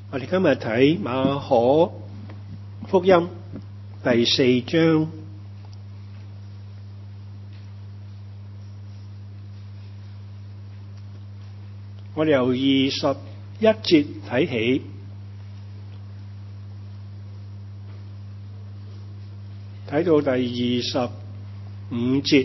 我哋今日睇馬可福音第4章，我哋由21節睇起，睇到第25節，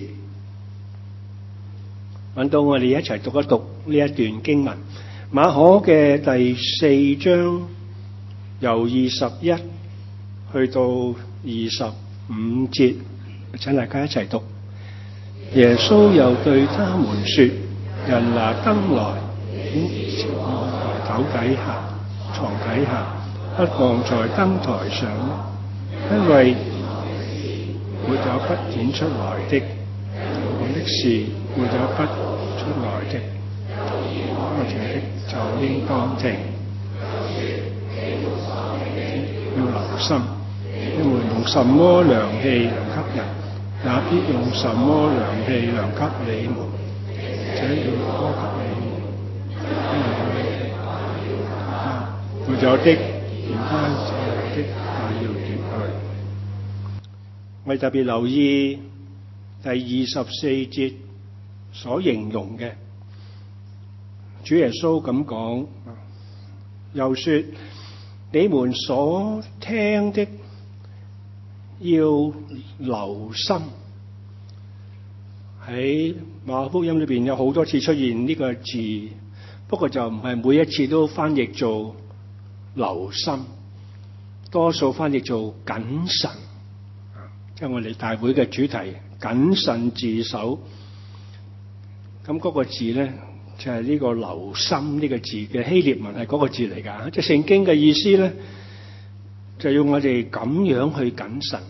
揾到我哋一齊讀一讀呢一段經文。馬可嘅第4章由21去到25節，請大家一齊讀。耶穌又對他們說：人拿燈來，點在斗底下、床底下，不放在燈台上，因為沒有不顯出來的，講的是沒有不出來的。聽的就應當聽，要留心，因為用什麼量器量給人，也必用什麼量器量給你們，這要多給你們。沒有的，連他所有的也要奪去。我哋特別留意第24節所形容嘅。主耶穌咁講，又說：你們所聽的要留心。喺馬可福音裏邊有好多次出現呢個字，不過就唔係每一次都翻譯做留心，多數翻譯做謹慎。即係我哋大會嘅主題，謹慎自守。咁嗰個字咧，就係呢個留心呢個字嘅希臘文係嗰個字嚟㗎，即係聖經嘅意思咧，就要我哋咁樣去謹慎。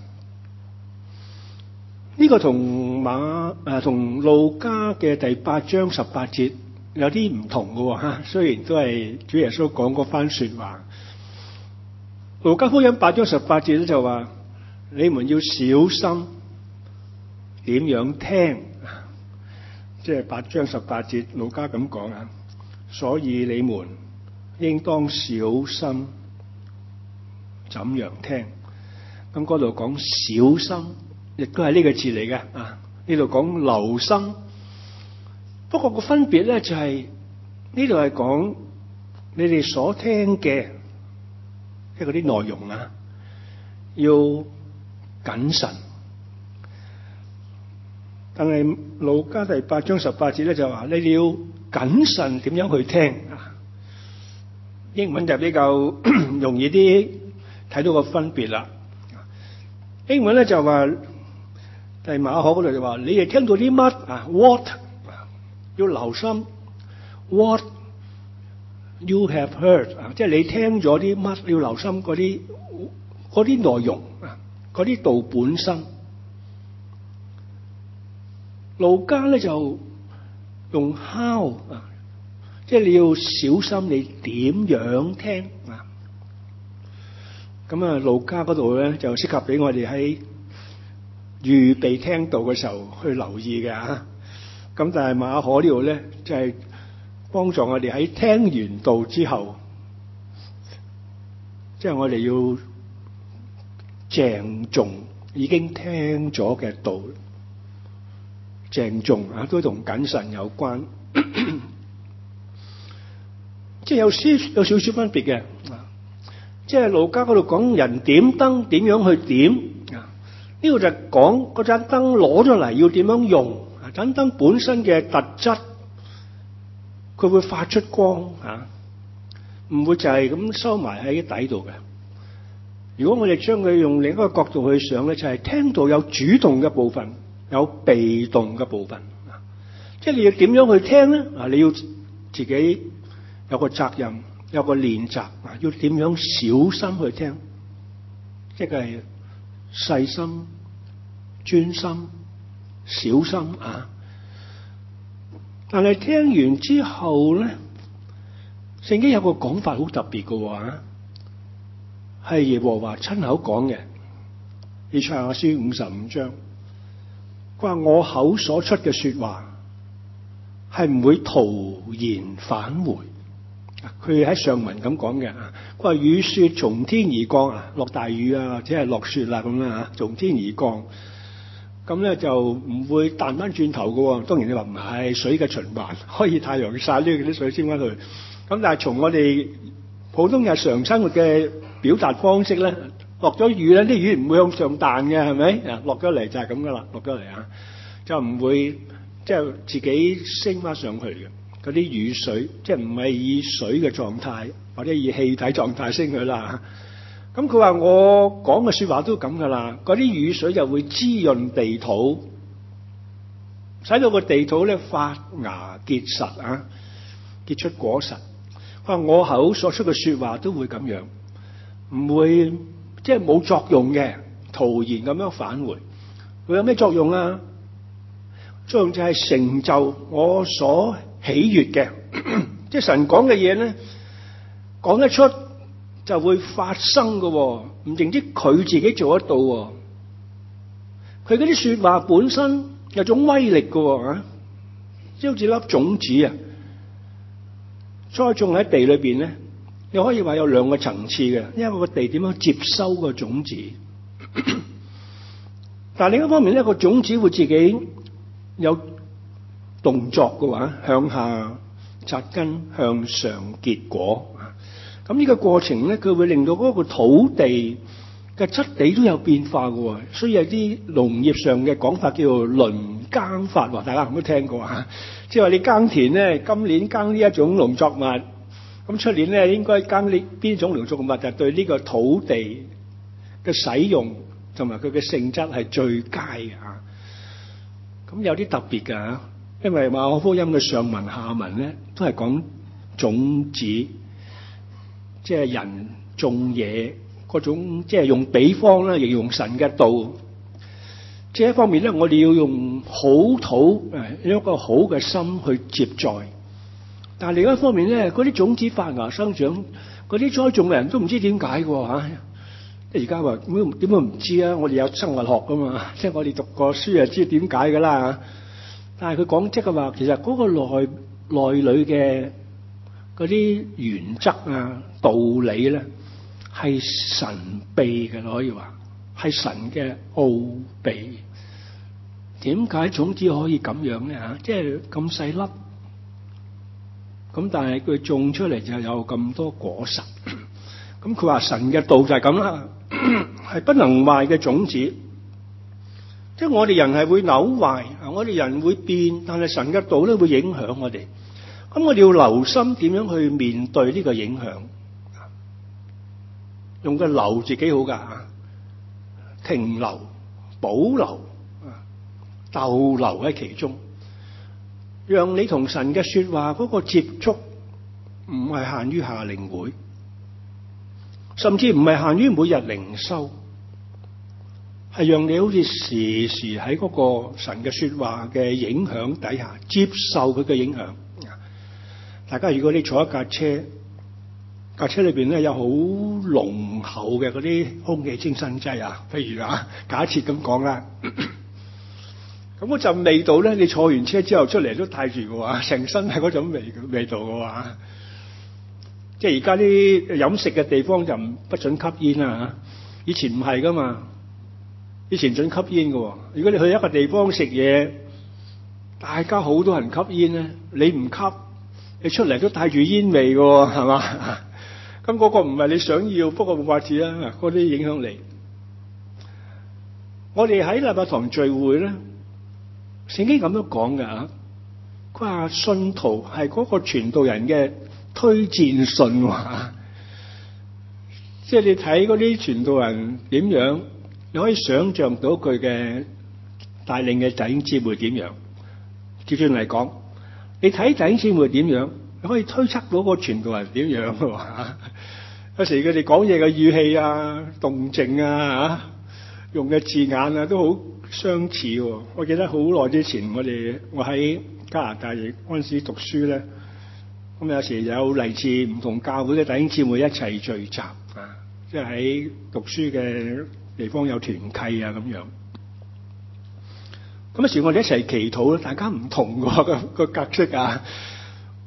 呢個同路加嘅第8章18節有啲唔同嘅嚇，雖然都係主耶穌講嗰番説話。路加福音8章18節咧就話：你們要小心點樣聽。即係8章18節，路加咁講啊，所以你們應當小心怎樣聽。咁嗰度講小心，亦都係呢個字嚟嘅啊。呢度講留心，不過個分別咧就係呢度係講你哋所聽嘅，即係嗰啲內容啊，要謹慎。但係路加第8章18節咧就話你哋要謹慎點樣去聽。英文就比較容易啲睇到個分別啦。英文咧就話，第馬可嗰度就話你哋聽到啲乜啊 ？What 要留心 ，What you have heard 啊，即係你聽咗啲乜，要留心嗰啲內容啊，嗰啲道本身。路加咧就用 how 啊，即係你要小心你點樣聽啊。咁啊，路加嗰度咧就適合俾我哋喺預備聽道嘅時候去留意嘅嚇。咁但係馬可呢度咧就係幫助我哋喺聽完道之後，即係我哋要鄭重已經聽咗嘅道。鄭重啊，都同謹慎有關，即係有少少分別嘅。即係路加嗰度講人點燈點樣去點啊，呢度就講嗰盞燈攞咗嚟要點樣用啊。盞燈本身嘅特質，佢會發出光啊，唔會就係咁收埋喺底度嘅。如果我哋將佢用另一個角度去想咧，就係聽到有主動嘅部分。有被動嘅部分，即係你要點樣去聽咧？啊，你要自己有個責任，有個練習啊，要點樣小心去聽，即係細心、專心、小心啊。但係聽完之後咧，聖經有個講法好特別嘅喎，係耶和華親口講嘅，以賽亞書55章。佢話我口所出嘅說話係唔會徒然返回， 佢喺上文咁講嘅，佢話雨雪從天而降啊，落大雨啊，或者係落雪啦咁啦嚇，從天而降，咁咧就唔會彈翻轉頭嘅。當然你話唔係水嘅循環，可以太陽曬呢啲水先翻去。咁但係從我哋普通日常生活嘅表達方式咧，落咗雨咧，啲雨唔會向上彈嘅，係咪？啊，落咗嚟就係咁噶啦，落咗嚟啊，就唔會即係自己升翻上去嘅。嗰啲雨水即係唔係以水嘅狀態或者以氣體狀態升去啦。咁佢話我講嘅說話都咁噶啦，嗰啲雨水就會滋潤地土，使到個地土咧發芽結實啊，結出果實。佢話我口所出嘅說話都會咁樣，唔會即係冇作用嘅，徒然咁樣返回。佢有咩作用啊？作用就係成就我所喜悅嘅，即係神講嘅嘢咧，講得出就會發生嘅，唔淨止佢自己做得到，佢嗰啲說話本身有種威力嘅，即係好似粒種子啊，栽種喺地裏邊咧，你可以話有兩個層次嘅，因為個地點樣接收個種子，但係另一方面咧，個種子會自己有動作嘅話，向下扎根，向上結果。咁呢個過程咧，佢會令到嗰個土地嘅質地都有變化嘅，所以有啲農業上嘅講法叫做輪耕法，大家有冇聽過啊？即係話你耕田咧，今年耕呢一種農作物，咁出年咧應該耕呢邊種農作物，就對呢個土地嘅使用同埋佢嘅性質係最佳嘅啊！咁有啲特別㗎，因為馬可福音嘅上文下文咧都係講種子，即係人種嘢嗰種，即係用比方啦，形容神嘅道。即係一方面咧，我哋要用好土，用一個好嘅心去接載。但係另一方面咧，嗰啲種子發芽生長，嗰啲栽種嘅人都唔知點解嘅嚇。而家話點會唔知啊？我哋有生物學噶嘛，即係我哋讀過書就知點解㗎啦。但係佢講即係話，其實嗰個內裏嘅嗰啲原則啊、道理咧，係神秘嘅，可以話係神嘅奧秘。點解種子可以咁樣咧？嚇，即係咁細粒，咁但係佢種出嚟就有咁多果實。咁佢話神嘅道就係咁啦，係不能壞嘅種子。即係我哋人係會朽壞，我哋人會變，但係神嘅道咧會影響我哋。咁我哋要留心點樣去面對呢個影響。用個留字幾好噶，停留、保留、逗留喺其中，讓你同神嘅說話嗰個接觸唔係限於夏令會，甚至唔係限於每日靈修，係讓你好似時時喺嗰個神嘅說話嘅影響底下接受佢嘅影響。大家如果你坐一架車，架車裏邊咧有好濃厚嘅嗰啲空氣清新劑啊，譬如假設咁講啦，咁嗰陣味道咧，你坐完車之後出嚟都帶住嘅話，成身係嗰種味道嘅話，即係而家啲飲食嘅地方就不准吸煙啊，以前唔係噶嘛，以前准吸煙嘅。如果你去一個地方食嘢，大家好多人吸煙咧，你唔吸，你出嚟都帶住煙味嘅，係嘛？咁嗰個唔係你想要，不過冇法子啦，嗰啲影響你。我哋喺禮拜堂聚會咧，聖經咁樣講嘅，佢話信徒係嗰個傳道人嘅推薦信，即係你睇嗰啲傳道人點樣，你可以想象到佢嘅帶領嘅弟兄姊妹點樣。接住嚟講，你睇弟兄姊妹點樣，你可以推測到個傳道人點樣嘅。有時佢哋講嘢嘅語氣啊、動靜啊、用嘅字眼啊，都好相似。我記得好耐之前，我喺加拿大嗰陣時讀書咧，咁有時有嚟自唔同教會嘅弟兄姊妹一齊聚集啊，即係喺讀書嘅地方有團契啊咁樣。咁有時我哋一齊祈禱咧，大家唔同個格式啊。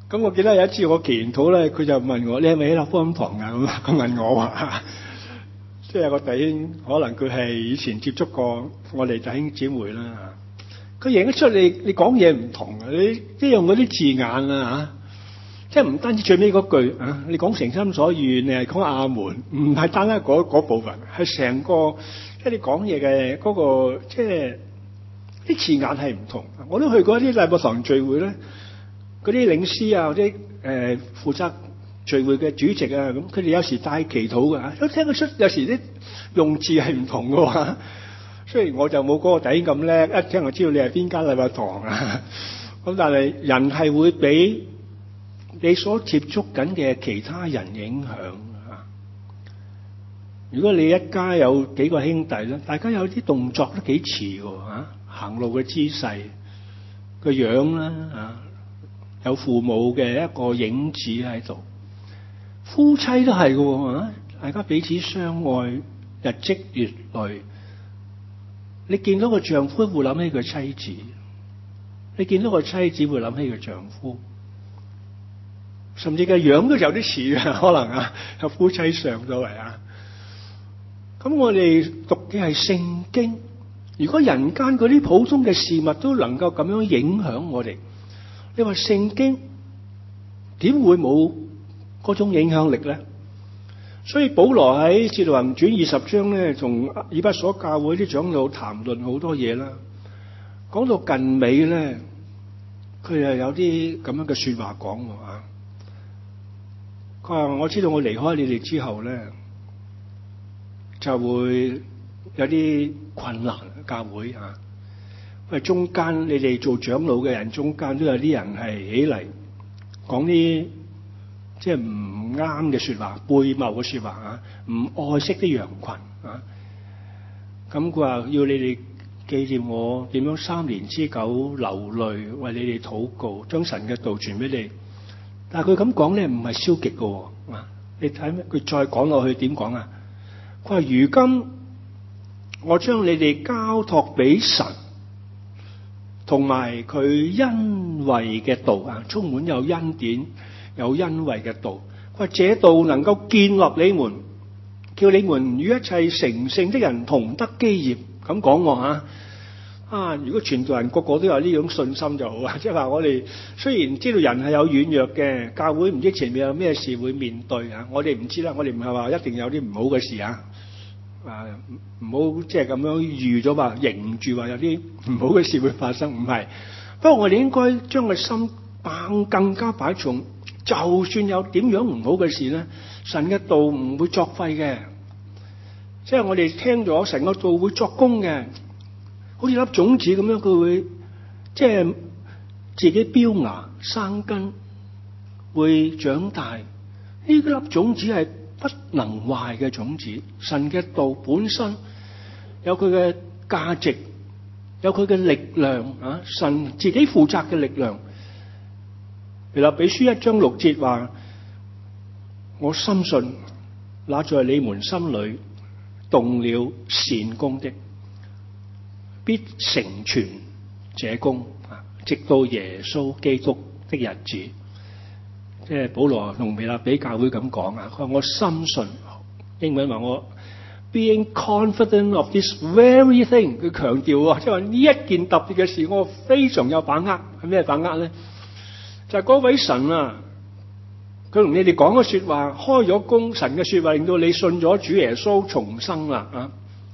咁我記得有一次我祈完禱咧，佢就問我：你係咪喺立福音堂啊？咁佢問我話，即係有個弟兄，可能佢係以前接觸過我哋弟兄姊妹啦。佢認得出你講嘢唔同啊！你即係用嗰啲字眼啊嚇，即係唔單止最尾嗰句啊，你講誠心所願，你係講阿門，唔係單單嗰部分，係成個即係你講嘢嘅嗰個即係啲字眼係唔同。我都去過一啲禮拜堂聚會咧。嗰啲領詩啊，或者負責聚會嘅主席啊，咁佢哋有時帶祈禱嘅嚇，都聽得出有時啲用字係唔同嘅喎。雖然我就冇嗰個弟兄咁叻，一聽就知道你係邊間禮拜堂啊。咁但係人係會俾你所接觸緊嘅其他人影響啊。如果你一家有幾個兄弟咧，大家有啲動作都幾似嘅嚇，行路嘅姿勢、個樣啦啊。有父母嘅一個影子喺度，夫妻都係嘅，大家彼此相愛，日積月累。你見到個丈夫會諗起個妻子，你見到個妻子會諗起個丈夫，甚至個樣都有啲似嘅，可能啊，有夫妻相都係啊。咁我哋讀嘅係聖經，如果人間嗰啲普通嘅事物都能夠咁樣影響我哋，你話聖經點會冇嗰種影響力咧？所以保羅喺《使徒行傳》20章咧，同以弗所教會啲長老談論好多嘢啦。講到近尾咧，佢又有啲咁樣嘅說話講啊。佢話：我知道我離開你哋之後咧，就會有啲困難教會啊。因為中間你哋做長老嘅人，中間都有啲人係起嚟講啲即係唔啱嘅說話、背謬嘅說話啊，唔愛惜啲羊群啊。咁佢話要你哋紀念我點樣3年之久流淚為你哋禱告，將神嘅道傳俾你。但係佢咁講咧，唔係消極嘅啊。你睇咩？佢再講落去點講啊？佢話：如今我將你哋交託俾神。同埋佢恩惠嘅道啊，充滿有恩典、有恩惠嘅道。佢話這道能夠建立你們，叫你們與一切成聖的人同得基業。咁講喎啊！如果傳道人個個都有呢種信心就好啊！即係話我哋雖然知道人係有軟弱嘅，教會唔知前面有咩事會面對啊，我哋唔知啦，我哋唔係話一定有啲唔好嘅事啊。唔好即係咁樣預咗話迎住話有啲唔好嘅事會發生，唔係。不過我哋應該將個心更加擺重，就算有點樣唔好嘅事咧，神嘅道唔會作廢嘅。即係我哋聽咗神嘅道會作功嘅，好似粒種子咁樣，佢會即係自己飆芽生根，會長大。呢粒種子係不能壞嘅種子，神嘅道本身有佢嘅價值，有佢嘅力量啊！神自己負責嘅力量。腓立比書1章6節話：我深信那在你們心裏動了善工的，必成全這工，直到耶穌基督的日子。即係保羅同腓立比教會咁講啊，佢話我深信，英文話我 being confident of this very thing， 佢強調啊，即係話呢一件特別嘅事，我非常有把握。係咩把握咧？就係嗰位神啊，佢同你哋講嘅說話，開咗工，神嘅說話令到你信咗主耶穌重生啦啊！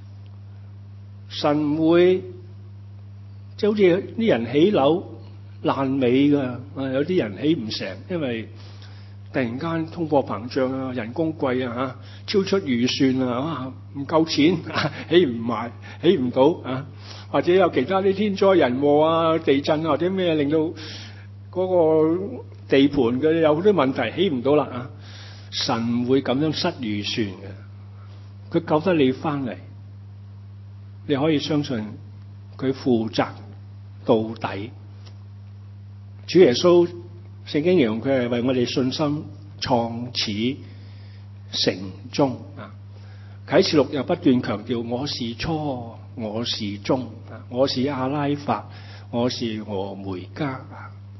神會即係好似啲人起樓爛尾噶，有啲人起唔成，因為突然間通貨膨脹啊，人工貴啊，超出預算啊，唔夠錢，起唔埋，起唔到啊，或者有其他啲天災人禍啊、地震啊或者咩令到嗰個地盤嘅有好多問題，起唔到啦啊！神唔會咁樣失預算嘅，佢救得你翻嚟，你可以相信佢負責到底。主耶穌聖經形容佢係為我哋信心創始成終啊！啟示錄又不斷強調我是初，我是終，我是阿拉法，我是俄梅加，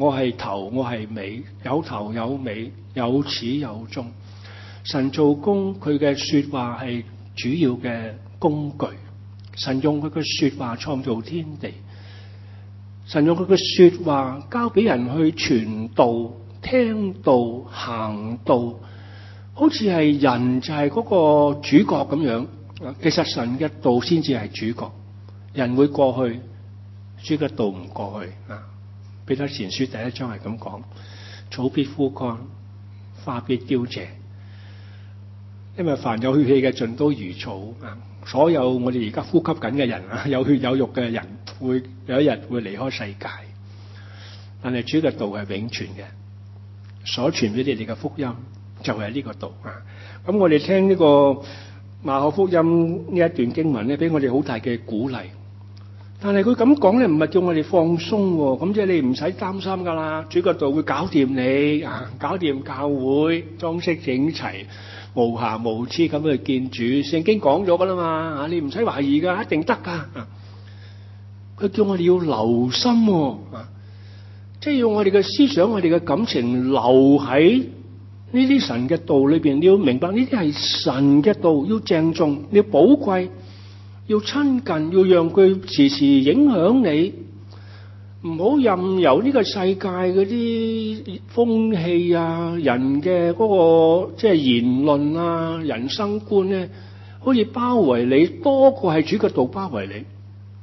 我係頭，我係尾，有頭有尾，有始有終。神做工，佢嘅說話係主要嘅工具。神用佢嘅說話創造天地，神用佢嘅說話交俾人去傳道、聽道、行道，好似係人就係嗰個主角咁樣。其實神嘅道先至係主角，人會過去，主嘅道唔過去啊。彼得前書第一章係咁講：草必枯乾，花必凋謝，因為凡有血氣嘅盡都如草啊。所有我哋而家呼吸緊嘅人啊，有血有肉嘅人，會有一日會離開世界。但係主嘅道係永存嘅，所傳俾你哋嘅福音就係呢個道啊。咁我哋聽呢個馬可福音呢一段經文咧，俾我哋好大嘅鼓勵。但係佢咁講咧，唔係叫我哋放鬆喎。咁即係你唔使擔心噶啦，主嘅道會搞掂你啊，搞掂教會，裝飾整齊，無瑕無疵咁去見主。聖經講咗噶啦嘛，你唔使懷疑噶，一定得噶。佢叫我哋要留心喎，即係要我哋嘅思想、我哋嘅感情留喺呢啲神嘅道裏邊。你要明白呢啲係神嘅道，要鄭重，要寶貴，要親近，要讓佢時時影響你。唔好任由呢個世界嗰啲風氣啊、人嘅嗰個即係言論啊、人生觀咧，好似包圍你多過係主嘅道包圍你。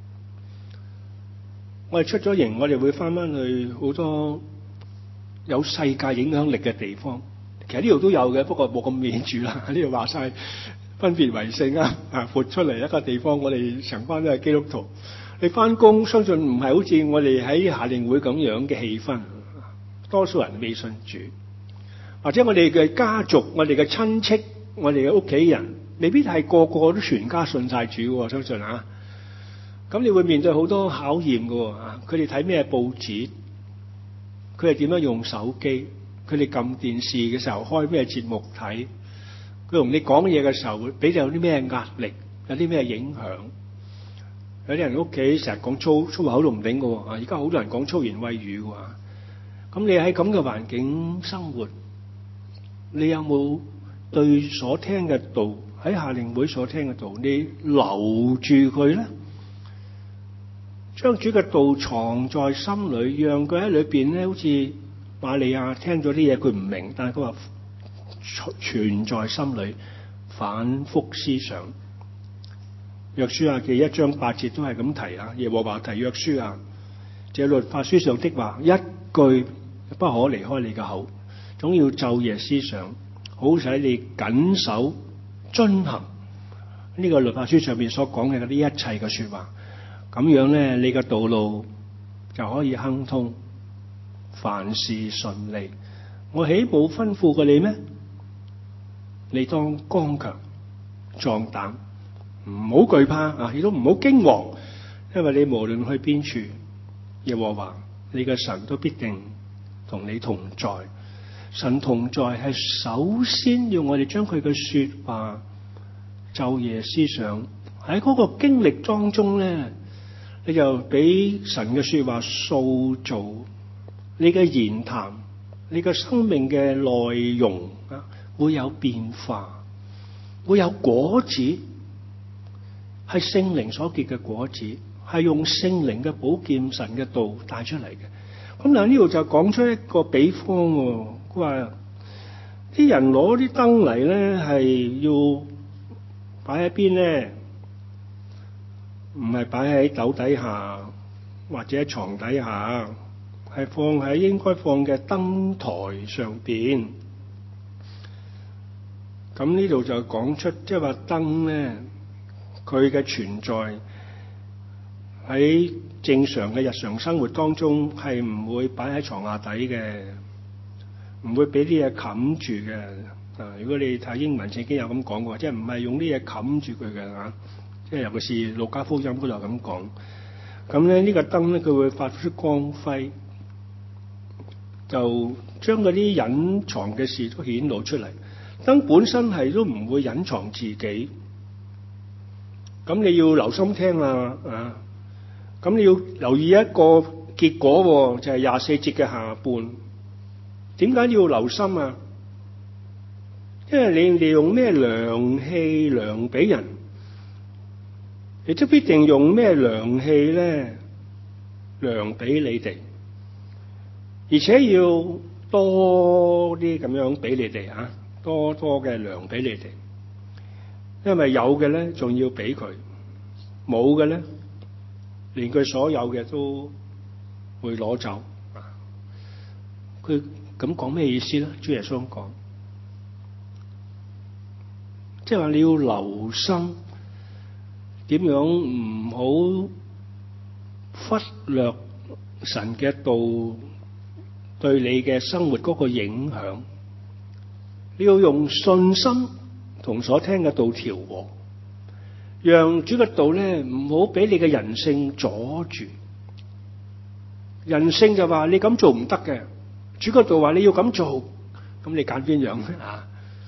我哋出咗營，我哋會翻去好多有世界影響力嘅地方。其實呢度都有嘅，不過冇咁顯著啦。呢度話晒分別為聖啊，撥出嚟一個地方，我哋成班都係基督徒。你翻工，相信唔係好似我哋喺夏令會咁樣嘅氣氛，多數人未信主，或者我哋嘅家族、我哋嘅親戚、我哋嘅屋企人，未必係個個都全家信晒主喎。相信啊，咁你會面對好多考驗嘅啊！佢哋睇咩報紙？佢哋點樣用手機？佢哋撳電視嘅時候開咩節目睇？佢同你講嘢嘅時候，俾你有啲咩壓力？有啲咩影響？有啲人屋企成日講粗口都唔頂嘅，而家好多人講粗言穢語嘅。咁你喺咁嘅環境生活，你有冇對所聽嘅道，喺夏令會所聽嘅道，你留住佢咧？將主嘅道藏在心裏，讓佢喺裏邊咧，好似瑪利亞聽咗啲嘢佢唔明，但係佢話存在心裏，反覆思想。約書亞記1章8節都係咁提啊，耶和華提約書亞，這律法書上的話，一句不可離開你嘅口，總要晝夜思想，好使你謹守遵行呢個律法書上面所講嘅嗰啲一切嘅說話。咁樣咧，你嘅道路就可以亨通，凡事順利。我豈冇吩咐過你咩？你當剛強壯膽，唔好懼怕啊！亦都唔好驚惶，因為你無論去邊處，耶和華你嘅神都必定同你同在。神同在係首先要我哋將佢嘅說話晝夜思想，喺嗰個經歷當中咧，你就俾神嘅說話塑造你嘅言談，你嘅生命嘅內容啊，會有變化，會有果子，係聖靈所結嘅果子，係用聖靈嘅寶劍神嘅道帶出嚟嘅。咁嗱，呢度就講出一個比方，佢話啲人攞啲燈嚟咧，係要擺喺邊咧？唔係擺喺斗底下或者床底下，係放喺應該放嘅燈台上邊。咁呢度就講出，即係話燈咧，佢嘅存在喺正常嘅日常生活當中係唔會擺喺床下底嘅，唔會俾啲嘢冚住嘅。如果你睇英文聖經有咁講過，即係唔係用啲嘢冚住佢嘅嚇。即係尤其是路加福音嗰度咁講，咁咧呢個燈咧佢會發出光輝，就將嗰啲隱藏嘅事都顯露出嚟。燈本身係都唔會隱藏自己，咁你要留心聽啦啊！咁你要留意一個結果就係24節嘅下半。點解要留心啊？因為你用咩量器量俾人，亦都必定用咩量器咧量俾你哋，而且要多啲咁樣俾你哋啊，多嘅量俾你哋。因為有嘅咧仲要俾佢，冇嘅咧連佢所有嘅都會攞走。佢咁講咩意思咧？主耶穌講，即係話你要留心點樣唔好忽略神嘅道對你嘅生活嗰個影響。你要用信心同所聽嘅道調和，讓主嘅道咧唔好俾你嘅人性阻住。人性就話你咁做唔得嘅，主嘅道話你要咁做，咁你揀邊樣啊？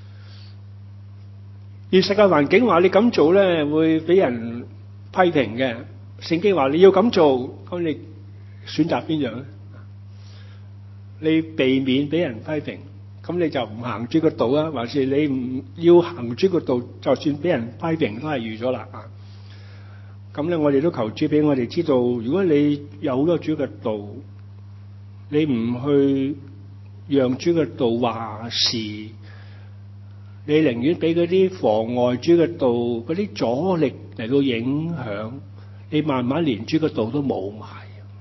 現實嘅環境話你咁做咧會俾人批評嘅，聖經話你要咁做，咁你選擇邊樣咧？你避免俾人批評，咁你就唔行主嘅道啊？還是你唔要行主嘅道，就算俾人批評都係預咗啦啊！咁咧，我哋都求主俾我哋知道，如果你有咗主嘅道，你唔去讓主嘅道話事，你寧願俾嗰啲妨礙主嘅道嗰啲阻力嚟到影響，你慢慢連主嘅道都冇埋。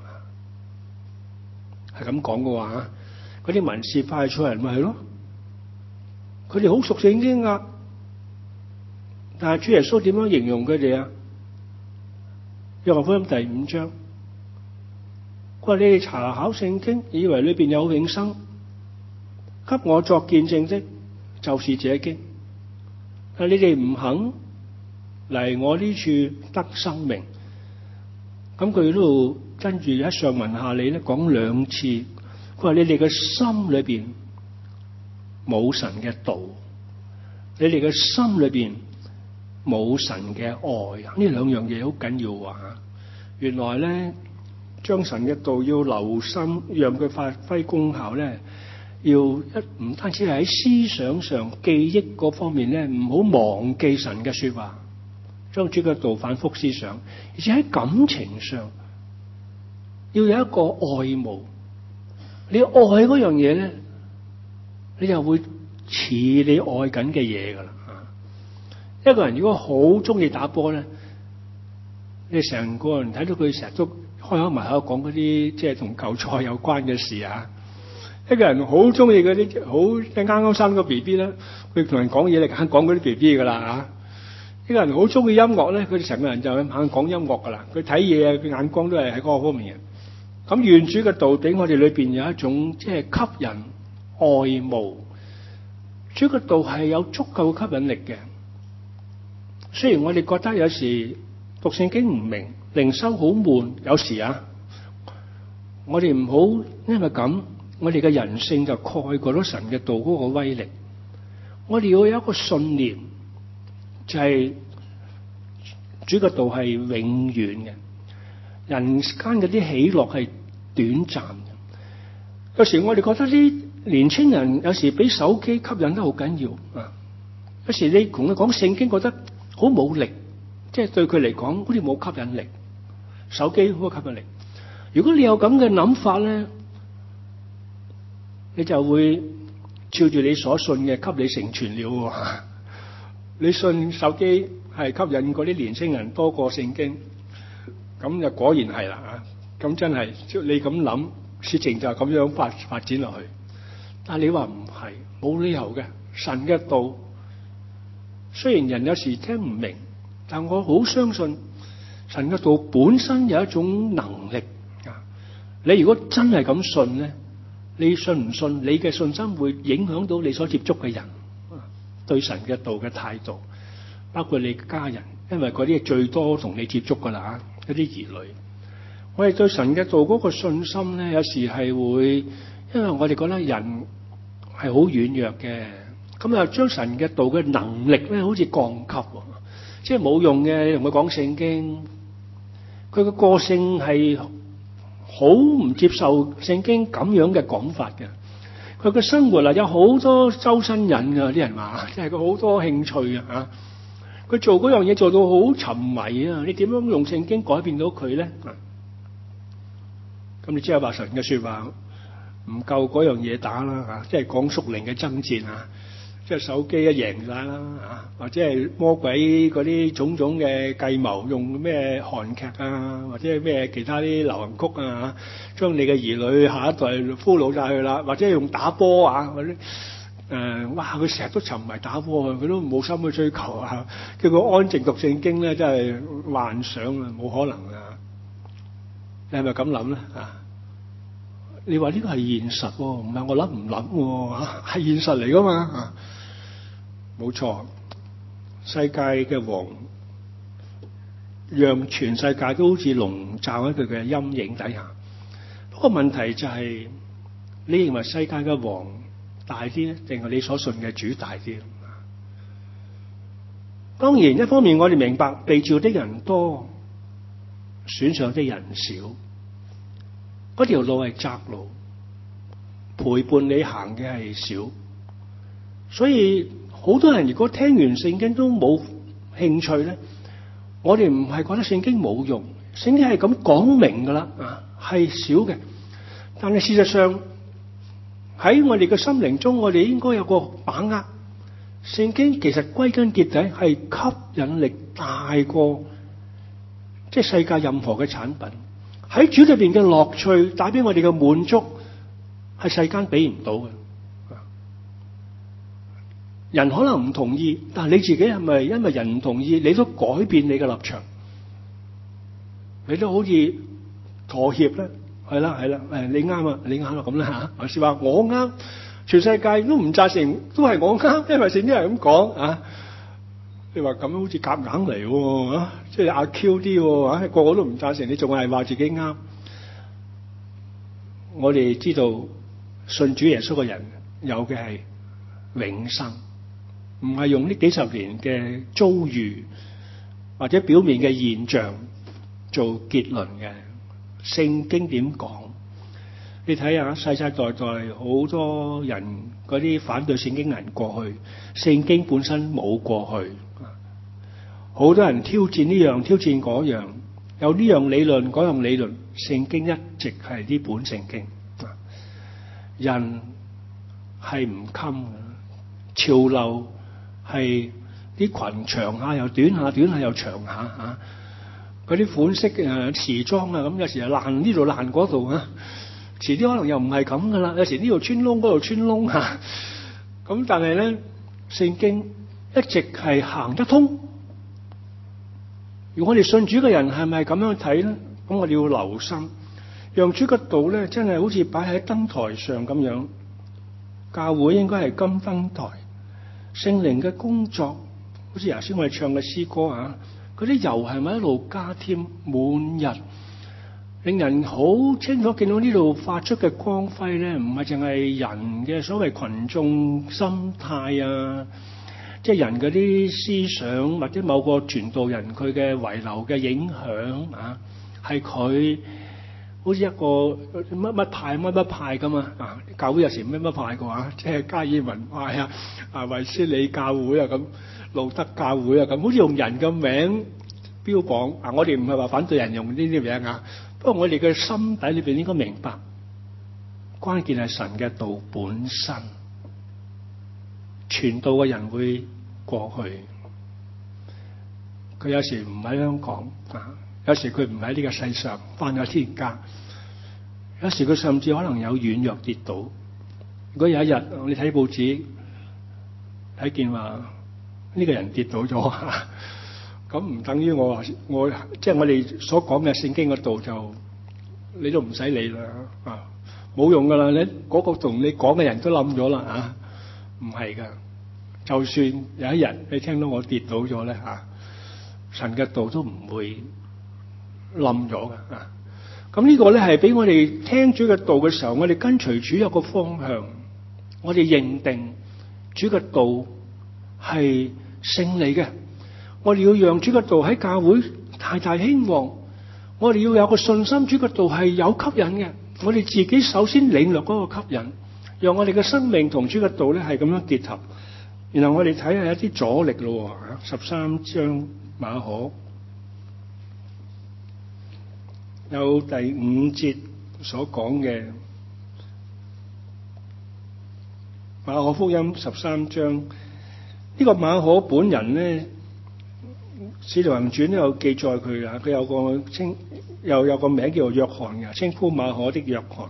係咁講嘅話，嗰啲文士派出人咪係咯，佢哋好熟聖經㗎，但係主耶穌點樣形容佢哋啊？約翰福音第5章，佢話你哋查考聖經，以為裏邊有永生，給我作見證的，就是這經。但你哋唔肯嚟我呢處得生命，咁佢呢度跟住喺上文下理咧講2次，佢話你哋嘅心裏邊冇神嘅道，你哋嘅心裏邊冇神嘅愛，呢2樣嘢好緊要啊！原來咧，將神嘅道要留心，讓佢發揮功效咧，要唔單止係喺思想上、記憶嗰方面咧，唔好忘記神嘅說話，將主嘅道反覆思想，而且喺感情上要有一個愛慕。你愛嗰樣嘢咧，你就會似你愛緊嘅嘢噶啦。一個人如果好中意打波咧，你成個人睇到佢成日都開口埋口講嗰啲即係同球賽有關嘅事啊！一個人好中意嗰啲好即係啱啱生個 B B 咧，佢同人講嘢你梗講嗰啲 B B 噶啦啊！一個人好中意音樂咧，佢哋成個人就肯講音樂噶啦。佢睇嘢啊，佢眼光都係喺嗰個方面嘅。咁願主嘅道俾我哋裏邊有一種即係吸引愛慕，主嘅道係有足夠吸引力嘅。雖然我哋覺得有時讀聖經唔明，靈修好悶，有時啊，我哋唔好因為咁，我哋嘅人性就蓋過咗神嘅道嗰個威力。我哋要有一個信念，就係主嘅道係永遠嘅，人間嗰啲喜樂係短暫嘅。有時我哋覺得啲年青人有時俾手機吸引得好緊要啊，有時你同佢講聖經覺得好冇力，即係對佢嚟講好似冇吸引力。手機好吸引力。如果你有咁嘅諗法咧，你就會照住你所信嘅給你成全了。你信手機係吸引嗰啲年青人多過聖經，咁就果然係啦啊！咁真係你咁諗，事情就係咁樣發展落去。但係你話唔係，冇理由嘅。神嘅道雖然人有時聽唔明，但我好相信神嘅道本身有一種能力啊！你如果真係咁信咧，你信唔信？你嘅信心會影響到你所接觸嘅人對神嘅道嘅態度，包括你家人，因為嗰啲係最多同你接觸噶啦，嗰啲兒女。我哋對神嘅道嗰個信心咧，有時係會，因為我哋覺得人係好軟弱嘅，咁又將神嘅道嘅能力咧，好似降級，即係冇用嘅。你同佢講聖經，佢嘅個性係好唔接受聖經咁樣嘅講法嘅。佢嘅生活有好多周身癮㗎，啲人話，即係佢好多興趣啊。佢做嗰樣嘢做到好沉迷啊！你點樣用聖經改變到佢咧？咁你即係話神嘅說話唔夠嗰樣嘢打啦嚇，即係講屬靈嘅爭戰啊！即係手機一贏晒啦嚇，或者係魔鬼嗰啲種種嘅計謀，用咩韓劇啊，或者係咩其他啲流行曲啊，將你嘅兒女下一代俘虜晒佢啦，或者用打波啊或者。哇！佢成日都沉迷打波，佢都冇心去追求啊！叫佢安靜讀聖經咧，真係幻想啊，冇可能啊！你係咪咁諗咧？你話呢個係現實喎，唔係我諗唔諗喎，係現實嚟噶嘛？冇錯，世界嘅王讓全世界都好似籠罩喺佢嘅陰影底下。不過問題就係，你認為世界嘅王大啲咧，定係你所信嘅主大啲？當然，一方面我哋明白被召的人多，選上的人少，嗰條路係窄路，陪伴你行嘅係少，所以好多人如果聽完聖經都冇興趣咧，我哋唔係覺得聖經冇用，聖經係咁講明噶啦，係少嘅，但係事實上，喺我哋嘅心靈中，我哋應該有個把握。聖經其實歸根結底係吸引力大過即係世界任何嘅產品。喺主裏邊嘅樂趣帶俾我哋嘅滿足係世間俾唔到嘅。人可能唔同意，但係你自己係咪因為人唔同意，你都改變你嘅立場？你都好似妥協咧？係啦，你啱啊，你啱啊，咁啦嚇。還是話我啱，全世界都唔贊成，都係我啱，因為聖經係咁講啊。你話咁樣好似夾硬嚟喎，即係阿 Q 啲喎，個個都唔贊成，你仲係話自己啱？我哋知道信主耶穌嘅人有嘅係永生，唔係用呢幾十年嘅遭遇或者表面嘅現象做結論嘅。聖經點講？你睇下世世代代好多人嗰啲反對聖經人過去，聖經本身冇過去，好多人挑戰呢樣挑戰嗰樣，有呢樣理論嗰樣理論，聖經一直係呢本聖經。人係唔襟嘅，潮流係啲裙長下又短下，短下又長下嚇。嗰啲款式時裝啊，咁有時又爛呢度爛嗰度啊，遲啲可能又唔係咁噶啦，有時呢度穿窿嗰度穿窿嚇，咁但係咧聖經一直係行得通。如果我哋信主嘅人係咪咁樣睇咧？咁我哋要留心，讓主嘅道咧真係好似擺喺燈台上咁樣，教會應該係金燈台，聖靈嘅工作，好似頭先我哋唱嘅詩歌啊。嗰啲油係咪一路加添滿日，令人好清楚見到呢度發出嘅光輝咧？唔係淨係人嘅所謂群眾心態啊，即係人嗰啲思想或者某個傳道人佢嘅遺留嘅影響啊，係佢好似一個乜派咁啊！教會有時乜派嘅話，即係加爾文派啊、衛斯理教會啊咁。路德教會啊，咁好似用人嘅名標榜啊！我哋唔係話反對人用呢啲名啊，不過我哋嘅心底裏邊應該明白，關鍵係神嘅道本身。傳道嘅人會過去，佢有時唔喺香港啊，有時佢唔喺呢個世上，返咗天家，有時佢甚至可能有軟弱跌倒。如果有一日你睇報紙睇見話，呢個人跌倒咗，咁唔等於我即係我哋所講嘅聖經嘅道就你都唔使理啦，冇用噶啦，你嗰個同你講嘅人都冧咗啦，唔係噶，就算有一日你聽到我跌倒咗咧，神嘅道都唔會冧咗噶。咁呢個咧係俾我哋聽主嘅道嘅時候，我哋跟隨主有個方向，我哋認定主嘅道係勝利嘅，我哋要讓主嘅道喺教會大大興旺。 我哋要有個信心，主嘅道係有吸引嘅。我哋自己首先領略嗰個吸引，讓我哋嘅生命同主嘅道咧係咁樣結合。然後我哋睇下一啲阻力咯，13章馬可有第5節所講嘅，馬可福音13章呢個馬可本人咧，使徒行傳都有記載佢啊，佢有個名叫做約翰嘅，稱呼馬可的約翰。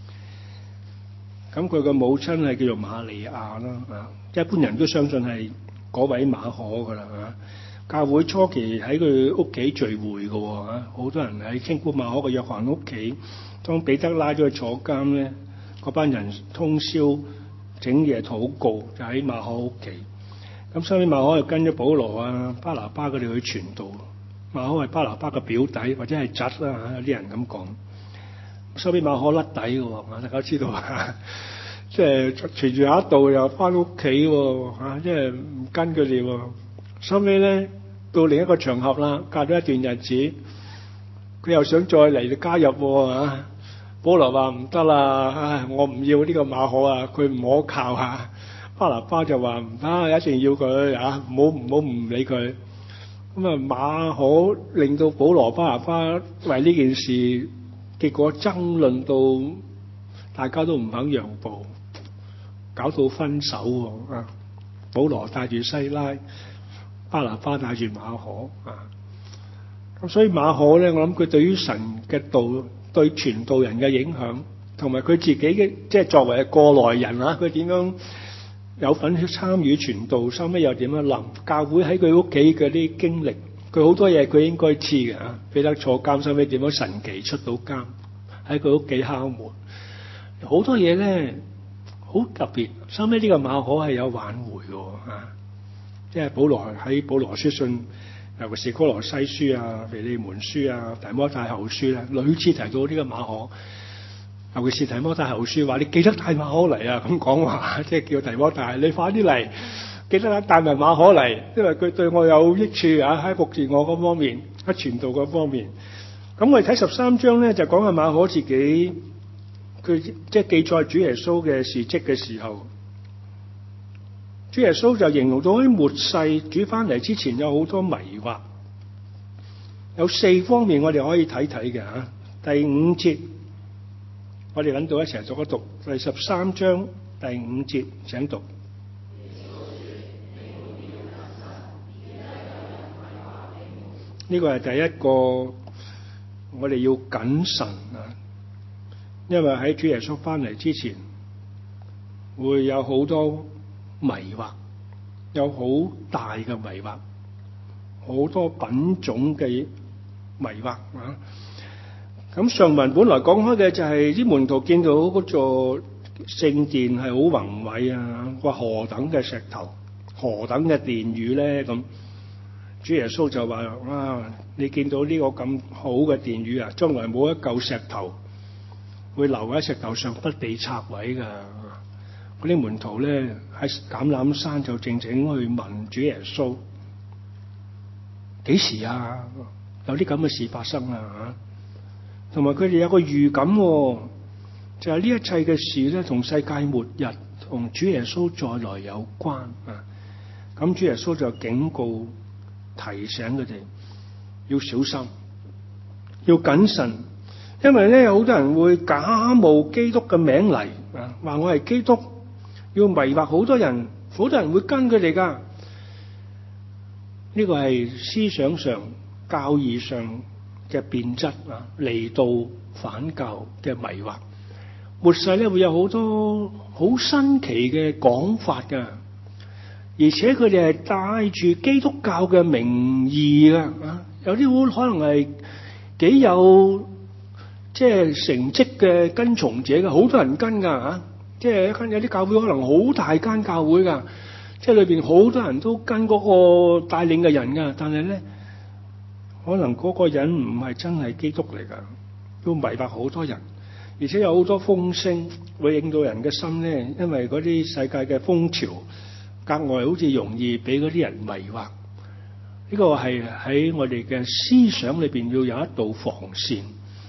咁佢個母親係叫做瑪利亞啦，一般人都相信係嗰位馬可噶啦。教會初期喺佢屋企聚會嘅，好多人喺稱呼馬可嘅約翰屋企。當彼得拉咗去坐監咧，嗰班人通宵整夜禱告，就喺馬可屋企。咁收尾馬可又跟咗保羅啊、巴拿巴佢哋去傳道。馬可係巴拿巴嘅表弟或者係侄啦，有啲人咁講。收尾馬可甩底嘅，大家知道即係隨住有一度又翻屋企即係唔跟佢哋。收尾咧到另一個場合啦，隔咗一段日子，佢又想再嚟加入保羅話唔得啦，我唔要呢個馬可啊，佢唔可靠啊。巴拿巴就話唔得，一定要佢唔好唔理佢。咁馬可令到保羅巴拿巴為呢件事，結果爭論到大家都唔肯讓步，搞到分手保羅帶住西拉，巴拿巴帶住馬可咁所以馬可咧，我諗佢對於神嘅道、對傳道人嘅影響，同埋佢自己嘅即係作為過來人佢點樣有份去參與傳道，收尾又點樣臨教會喺佢屋企嗰啲經歷，佢好多嘢佢應該知嘅彼得坐監，收尾點樣神奇出到監，喺佢屋企敲門，好多嘢咧好特別。收尾呢個馬可係有挽回嘅即係保羅喺保羅書信，尤其是哥羅西書啊、腓利門書啊、提摩太後書咧，屢次提到呢個馬可。尤其是提摩太後書話：你記得帶馬可嚟啊！咁講話，即係叫提摩太，你快啲嚟，記得帶埋馬可嚟，因為佢對我有益處喺服侍我嗰方面，喺傳道嗰方面。咁我哋睇13章咧，就講下馬可自己，佢即係記載主耶穌嘅事蹟嘅時候，主耶穌就形容到喺末世主翻嚟之前有好多迷惑，有4方面我哋可以睇睇嘅第5節。我哋揾到一齊讀一讀第13章第5節，請讀。呢個係第一個，我哋要謹慎因為喺主耶穌翻嚟之前，會有好多迷惑，有好大嘅迷惑，好多品種嘅迷惑咁上文本來講開嘅就係啲門徒見到嗰座聖殿係好宏偉話何等嘅石頭，何等嘅殿宇咧咁。主耶穌就話你見到呢個咁好嘅殿宇將來冇一嚿石頭會留喺石頭上不被拆毀㗎。嗰啲門徒咧喺橄欖山就靜靜去問主耶穌：幾時有啲咁嘅事發生同埋佢哋有個預感就係呢一切嘅事咧，同世界末日同主耶穌再來有關咁主耶穌就警告提醒佢哋要小心，要謹慎，因為咧有好多人會假冒基督嘅名嚟話我係基督，要迷惑好多人，好多人會跟佢哋噶。呢個係思想上、教義上嘅變質嚟到反教嘅迷惑。末世咧會有好多好新奇嘅講法噶，而且佢哋係帶住基督教嘅名義噶有啲可能係幾有即係成績嘅跟從者嘅，好多人跟噶即係有啲教會可能好大間教會噶，即係裏邊好多人都跟嗰個帶領嘅人噶，但係咧可能嗰個人唔係真係基督嚟噶，都迷惑好多人，而且有好多風聲會令到人嘅心咧，因為嗰啲世界嘅風潮格外好似容易俾嗰啲人迷惑， 呢個係喺我哋嘅思想裏邊要有一道防線，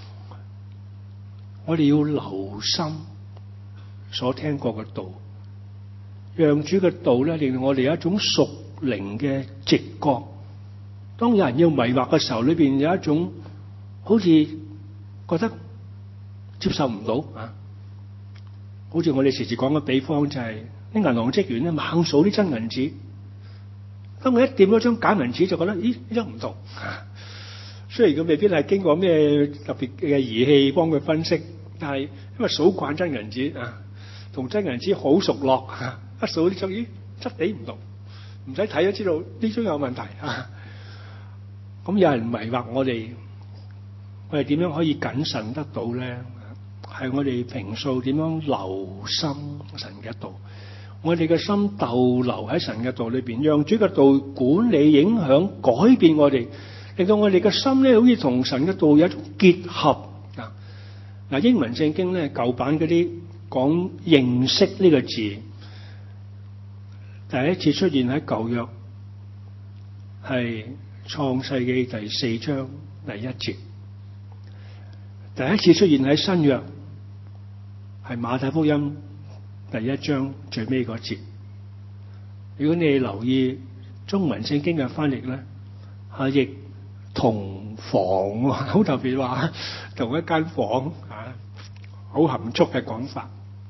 我哋要留心所聽過嘅道，讓主嘅道咧令我哋有一種屬靈嘅直覺。當有人要迷惑嘅時候，裏邊有一種好似覺得接受唔到啊！好似我哋時時講嘅比方就係啲銀行職員咧猛數啲真銀紙，當佢一掂咗張假銀紙就覺得咦呢張唔同。雖然佢未必係經過咩特別嘅儀器幫佢分析，但係因為數慣真銀紙啊，同真銀紙好熟絡啊，一數呢張咦質地唔同，唔使睇都知道呢張有問題啊！咁有人迷惑我哋點樣可以謹慎得到咧？係我哋平素點樣留心神嘅道，我哋嘅心逗留喺神嘅道裏邊，讓主嘅道管理、影響、改變我哋，令到我哋嘅心咧好似同神嘅道有一種結合啊！嗱，英文聖經咧舊版嗰啲講認識呢個字，第一次出現喺舊約係創世記第4章第1節，第一次出現喺新約係馬太福音第1章最尾嗰節。如果你留意中文聖經嘅翻譯咧，係譯同房，好特別話同一間房啊，好含蓄嘅講法。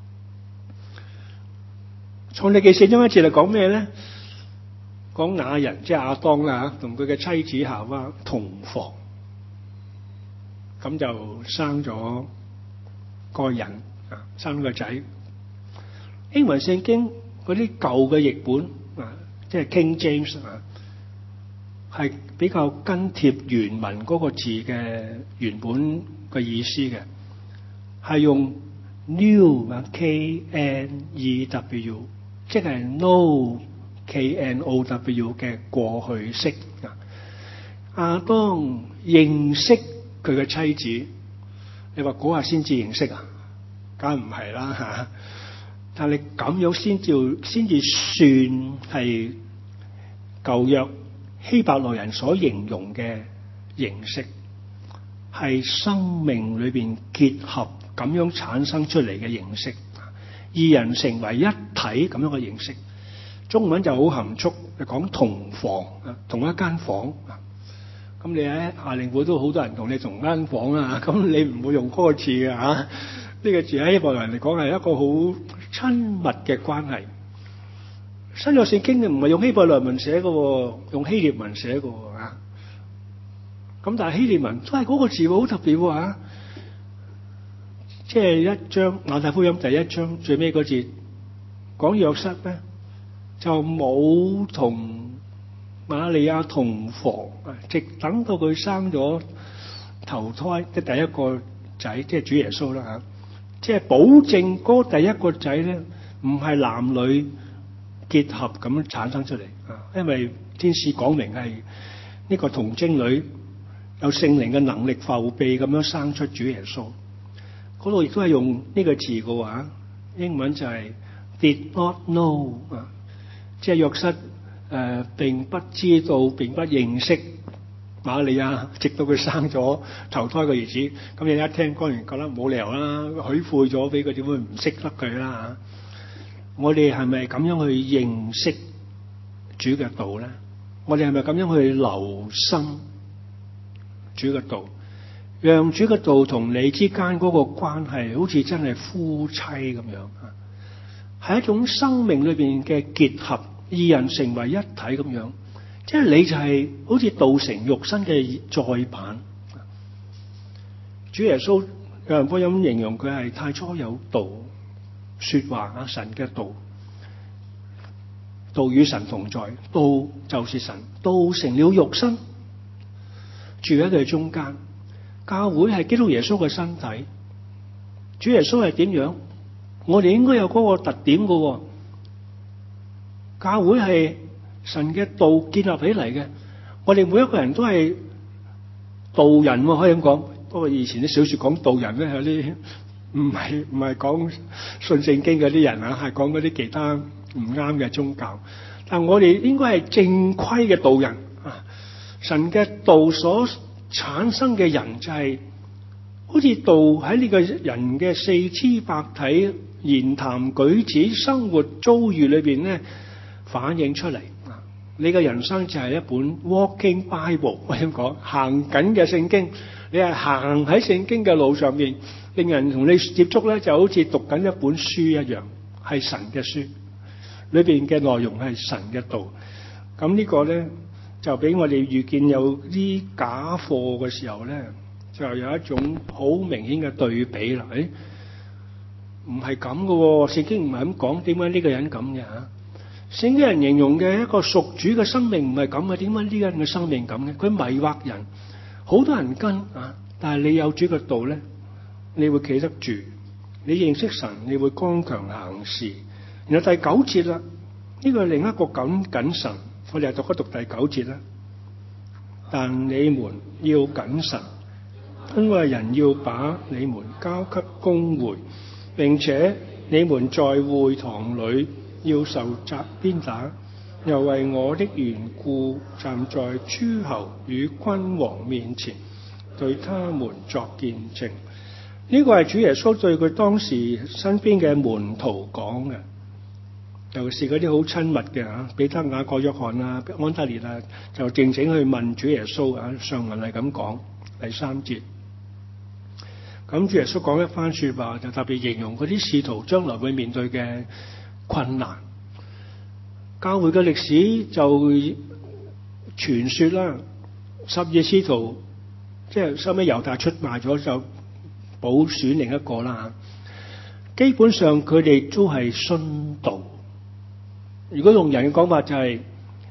創世記4章1節係講咩咧？講那人即係亞當啦，同佢嘅妻子夏娃同房，咁就生咗個人啊，生咗個仔。英文聖經嗰啲舊嘅譯本啊，即係 King James 啊，係比較跟貼原文嗰個字嘅原本嘅意思嘅，係用 new K-N-E-W， 即係 know K-N-O-W 嘅過去式啊。亞當認識佢嘅妻子，你話嗰下先至認識啊？梗唔係啦嚇！但係你咁樣先至算係舊約希伯來人所形容嘅認識，係生命裏邊結合咁樣產生出嚟嘅認識，二人成為一體咁樣嘅認識。中文就好含蓄，就講同房啊，同一間房啊。咁你喺夏令會都好多人同你同間房啊，咁你唔會用嗰個字嘅嚇。呢個字喺希伯來人嚟講係一個好親密嘅關係。新約聖經唔係用希伯來文寫嘅，用希臘文寫嘅啊。咁但係希臘文都係嗰個字好特別喎。即係1章馬太福音第1章最尾嗰節講約瑟咧，就冇同瑪利亞同房，直等到佢生咗頭胎，即係第一個仔，即係主耶穌啦嚇。即係保證嗰第一個仔咧，唔係男女結合咁樣產生出嚟啊！因為天使講明係呢個童貞女有聖靈嘅能力覆庇咁樣生出主耶穌。嗰度亦都係用呢個字嘅話，英文就係 did not know 啊，即係約瑟並不知道並不認識瑪利亞，直到佢生咗頭胎嘅兒子。咁你一聽當然覺得冇理由啦，許配咗俾佢，點會唔識得佢啦？我哋係咪咁樣去認識主嘅道咧？我哋係咪咁樣去留心主嘅道，讓主嘅道同你之間嗰個關係好似真係夫妻咁樣啊？係一種生命裏邊嘅結合，二人成為一體咁樣。即係你就係好似道成肉身嘅再版。主耶穌有人福音形容佢係太初有道，說話啊，神嘅道，道與神同在，道就是神，道成了肉身，住喺佢中間。教會係基督耶穌嘅身體，主耶穌係點樣？我哋應該有嗰個特點嘅。教會係神嘅道建立起嚟嘅，我哋每一個人都係道人，可以咁講。不過以前啲小說講道人咧，有啲唔係講信聖經嗰啲人啊，係講嗰啲其他唔啱嘅宗教。但我哋應該係正規嘅道人啊， 神嘅道所產生嘅人就係好似道喺呢個人嘅四肢百體、言談舉止、生活遭遇裏邊咧反映出嚟。你嘅人生就係一本 Walking Bible， 我咁講，行緊嘅聖經。你係行喺聖經嘅路上面，令人同你接觸咧，就好似讀緊一本書一樣，係神嘅書，裏邊嘅內容係神嘅道。咁呢個咧就俾我哋遇見有啲假貨嘅時候咧，就有一種好明顯嘅對比啦。唔係咁嘅，聖經唔係咁講，點解呢個人咁嘅嚇？聖經人形容嘅一個屬主嘅生命唔係咁嘅，點解呢個人嘅生命咁嘅？佢迷惑人，好多人跟啊，但係你有主嘅道咧，你會企得住。你認識神，你會剛強行事。然後第九節啦，呢個係另一個謹慎，我哋係讀一讀第九節啦。但你們要謹慎，因為人要把你們交給公會，並且你們在會堂裏要受鞭打，又為我的緣故站在諸侯與君王面前，對他們作見證。呢個係主耶穌對佢當時身邊嘅門徒講嘅，尤其是嗰啲好親密嘅嚇，彼得、雅各、約翰啊、安德烈啊，就靜靜去問主耶穌啊。上文係咁講，第3節。咁主耶穌講一番説話，就特別形容嗰啲使徒將來會面對嘅困難。教會嘅歷史就傳說啦，12使徒即係收尾猶大出賣咗，就補選另一個啦。基本上佢哋都係殉道。如果用人嘅講法就係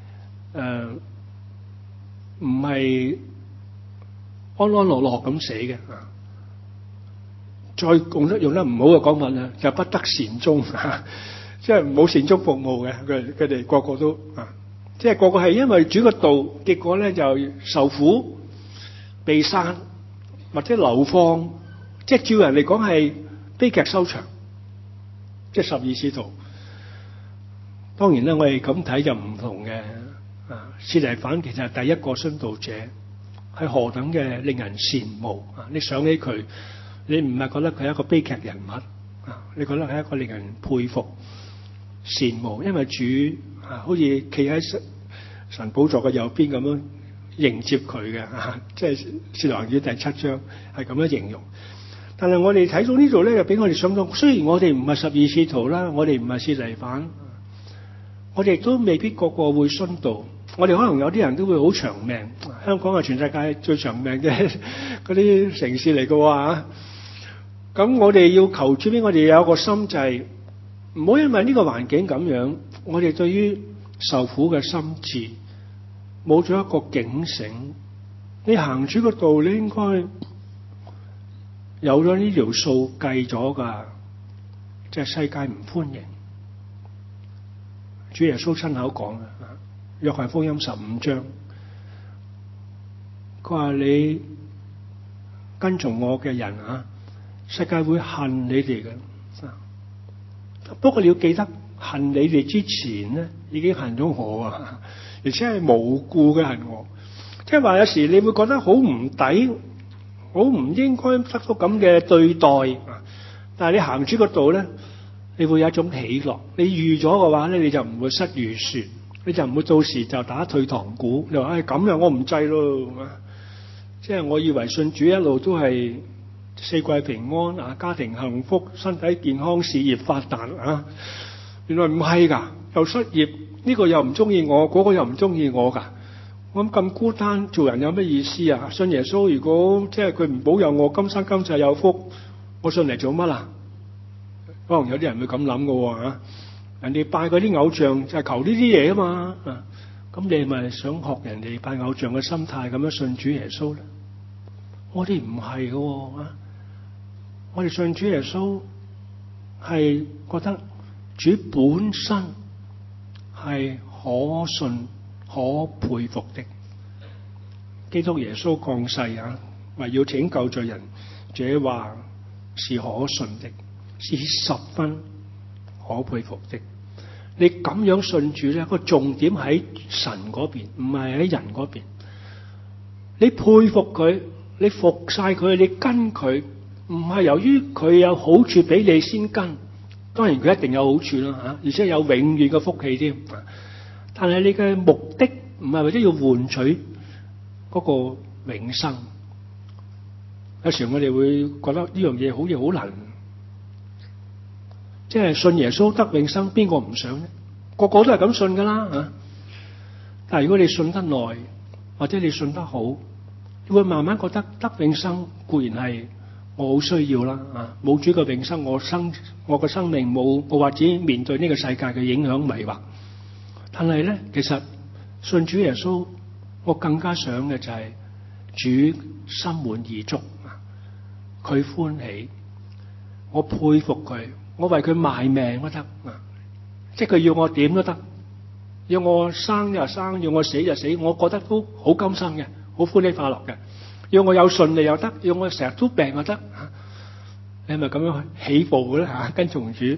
唔係安安樂樂咁死嘅。再用得唔好嘅講法咧，就不得善終，即係冇善終服務嘅。佢哋個個都即係個個係因為主嘅道，結果咧就受苦、被殺或者流放，即係照人嚟講係悲劇收場。即係12使徒。當然啦，我哋咁睇就唔同嘅。司提反其實係第一個殉道者，係何等嘅令人羨慕啊！你想起佢，你唔係覺得佢係一個悲劇人物啊？你覺得係一個令人佩服、羨慕，因為主好似企喺神寶座嘅右邊咁樣迎接佢嘅即係《使徒行傳》第7章係咁樣形容。但係我哋睇到呢度咧，就俾我哋想到，雖然我哋唔係12使徒啦，我哋唔係司提反，我哋都未必個個會殉道。我哋可能有啲人都會好長命。香港係全世界最長命嘅嗰啲城市嚟嘅喎。咁我哋要求主俾我哋有一個心，就係唔好因為呢個環境咁樣，我哋對於受苦嘅心志冇咗一個警醒。你行主嘅道，你應該有咗呢條數計咗㗎，即係世界唔歡迎。主耶穌親口講嘅，約翰福音15章，佢話你跟從我嘅人世界會恨你哋嘅。不過你要記得，恨你哋之前咧，已經恨咗我啊，而且係無故嘅恨我。即係話有時你會覺得好唔抵，好唔應該得到咁嘅對待。但係你行主個道咧，你會有一種喜樂。你預咗嘅話咧，你就唔會失預算，你就唔會到時就打退堂鼓。你話咁樣我唔制咯。即係我以為信主一路都係四季平安家庭幸福、身體健康、事業發達原來唔係㗎，又失業，呢個又唔中意我，嗰個又唔中意我㗎。我諗咁孤單，做人有咩意思啊？信耶穌，如果即係佢唔保佑我今生今世有福，我信嚟做乜啊？可能有啲人會咁諗㗎人哋拜嗰啲偶像就係求呢啲嘢啊嘛。咁你係咪想學人哋拜偶像嘅心態咁樣信主耶穌咧？我哋唔係㗎我哋信主耶穌係覺得主本身係可信可佩服的。基督耶穌降世為要拯救罪人，這話是可信的，是十分可佩服的。你咁樣信主咧，個重點喺神嗰邊，唔係喺人嗰邊。 你佩服佢，你服晒佢，你跟佢，唔係由於佢有好處俾你先跟，當然佢一定有好處啦嚇，而且有永遠嘅福氣添。但係你嘅目的唔係為咗要換取嗰個永生。有時我哋會覺得呢樣嘢好似好難，即係信耶穌得永生，邊個唔想咧？個個都係咁信噶啦嚇。但係如果你信得耐，或者你信得好，你會慢慢覺得得永生固然係我好需要啦啊！冇主嘅永生，我嘅生命冇，我或者面對呢個世界嘅影響迷惑。但係咧，其實信主耶穌，我更加想嘅就係主心滿意足，佢歡喜，我佩服佢，我為佢賣命都得啊！即係佢要我點都得，要我生就生，要我死就死，我覺得都好甘心嘅，好歡喜快樂嘅。要我有順利又得，要我成日都病又得。你係咪咁樣起步咧嚇？跟從主。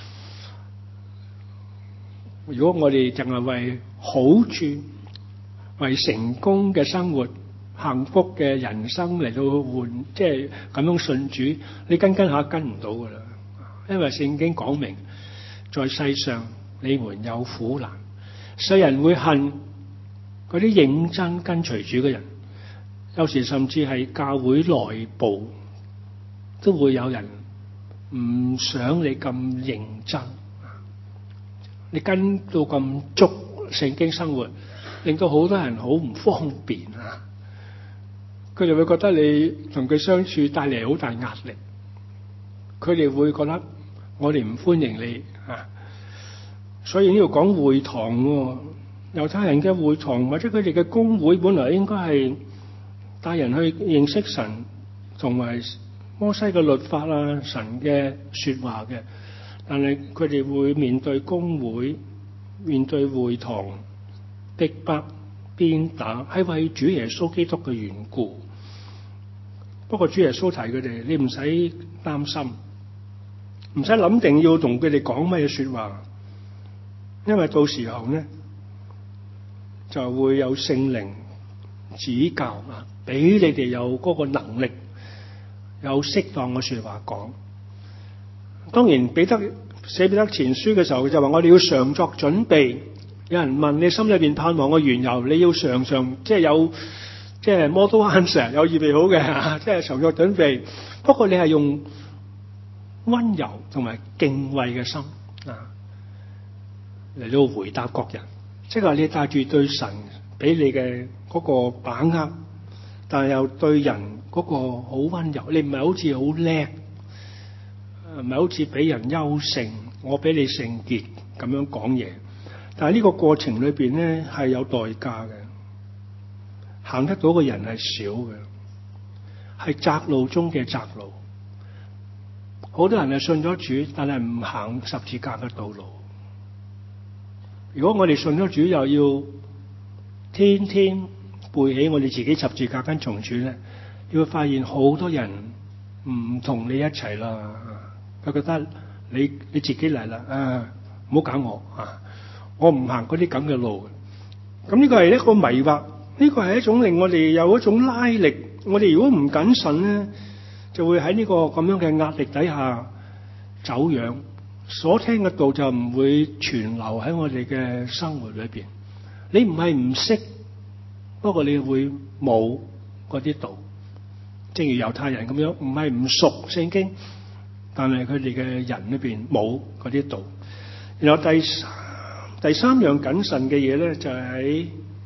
如果我哋淨係為好處、為成功嘅生活、幸福嘅人生嚟到換，即係咁樣信主，你跟下跟唔到噶啦。因為聖經講明，在世上你們有苦難，世人會恨嗰啲認真跟隨主嘅人。有時甚至係教會內部都會有人唔想你咁認真，你跟到咁足聖經生活，令到好多人好唔方便啊！佢哋會覺得你同佢相處帶嚟好大壓力，佢哋會覺得我哋唔歡迎你啊！所以呢度講會堂喎，猶太人嘅會堂或者佢哋嘅公會本來應該係帶人去認識神同埋摩西嘅律法啊，神嘅說話嘅，但係佢哋會面對公會、面對會堂逼迫、鞭打，係為主耶穌基督嘅緣故。不過主耶穌提佢哋，你唔使擔心，唔使諗定要同佢哋講乜嘢說話，因為到時候呢就會有聖靈指教啊，俾你哋有嗰個能力，有適當嘅說話講。當然寫彼得前書嘅時候就話我哋要常作準備。有人問你心裏邊盼望嘅緣由，你要常即係有即係 model answer 有預備好嘅，即係常作準備。不過你係用溫柔同埋敬畏嘅心啊嚟到回答各人，即係話你帶住對神俾你嘅嗰個把握，但係又對人嗰個好溫柔。你唔係好似好叻，唔係好似俾人優勝，我俾你聖潔咁樣講嘢。但係呢個過程裏邊咧係有代價嘅，行得到嘅人係少嘅，係窄路中嘅窄路。好多人係信咗主，但係唔行十字架嘅道路。如果我哋信咗主，又要天天背起我哋自己十字架跟從主咧，你會發現好多人唔同你一齊啦。佢覺得你自己嚟啦，唔好搞我啊！我唔行嗰啲咁嘅路。咁呢個係一個迷惑，呢個係一種令我哋有一種拉力。我哋如果唔謹慎咧，就會喺呢個咁樣嘅壓力底下走樣，所聽嘅道就唔會存留喺我哋嘅生活裏邊。你唔係唔識，不過你會冇嗰啲道。正如猶太人咁樣，唔係唔熟聖經，但係佢哋嘅人裏邊冇嗰啲道。然後第三樣謹慎嘅嘢咧，就係喺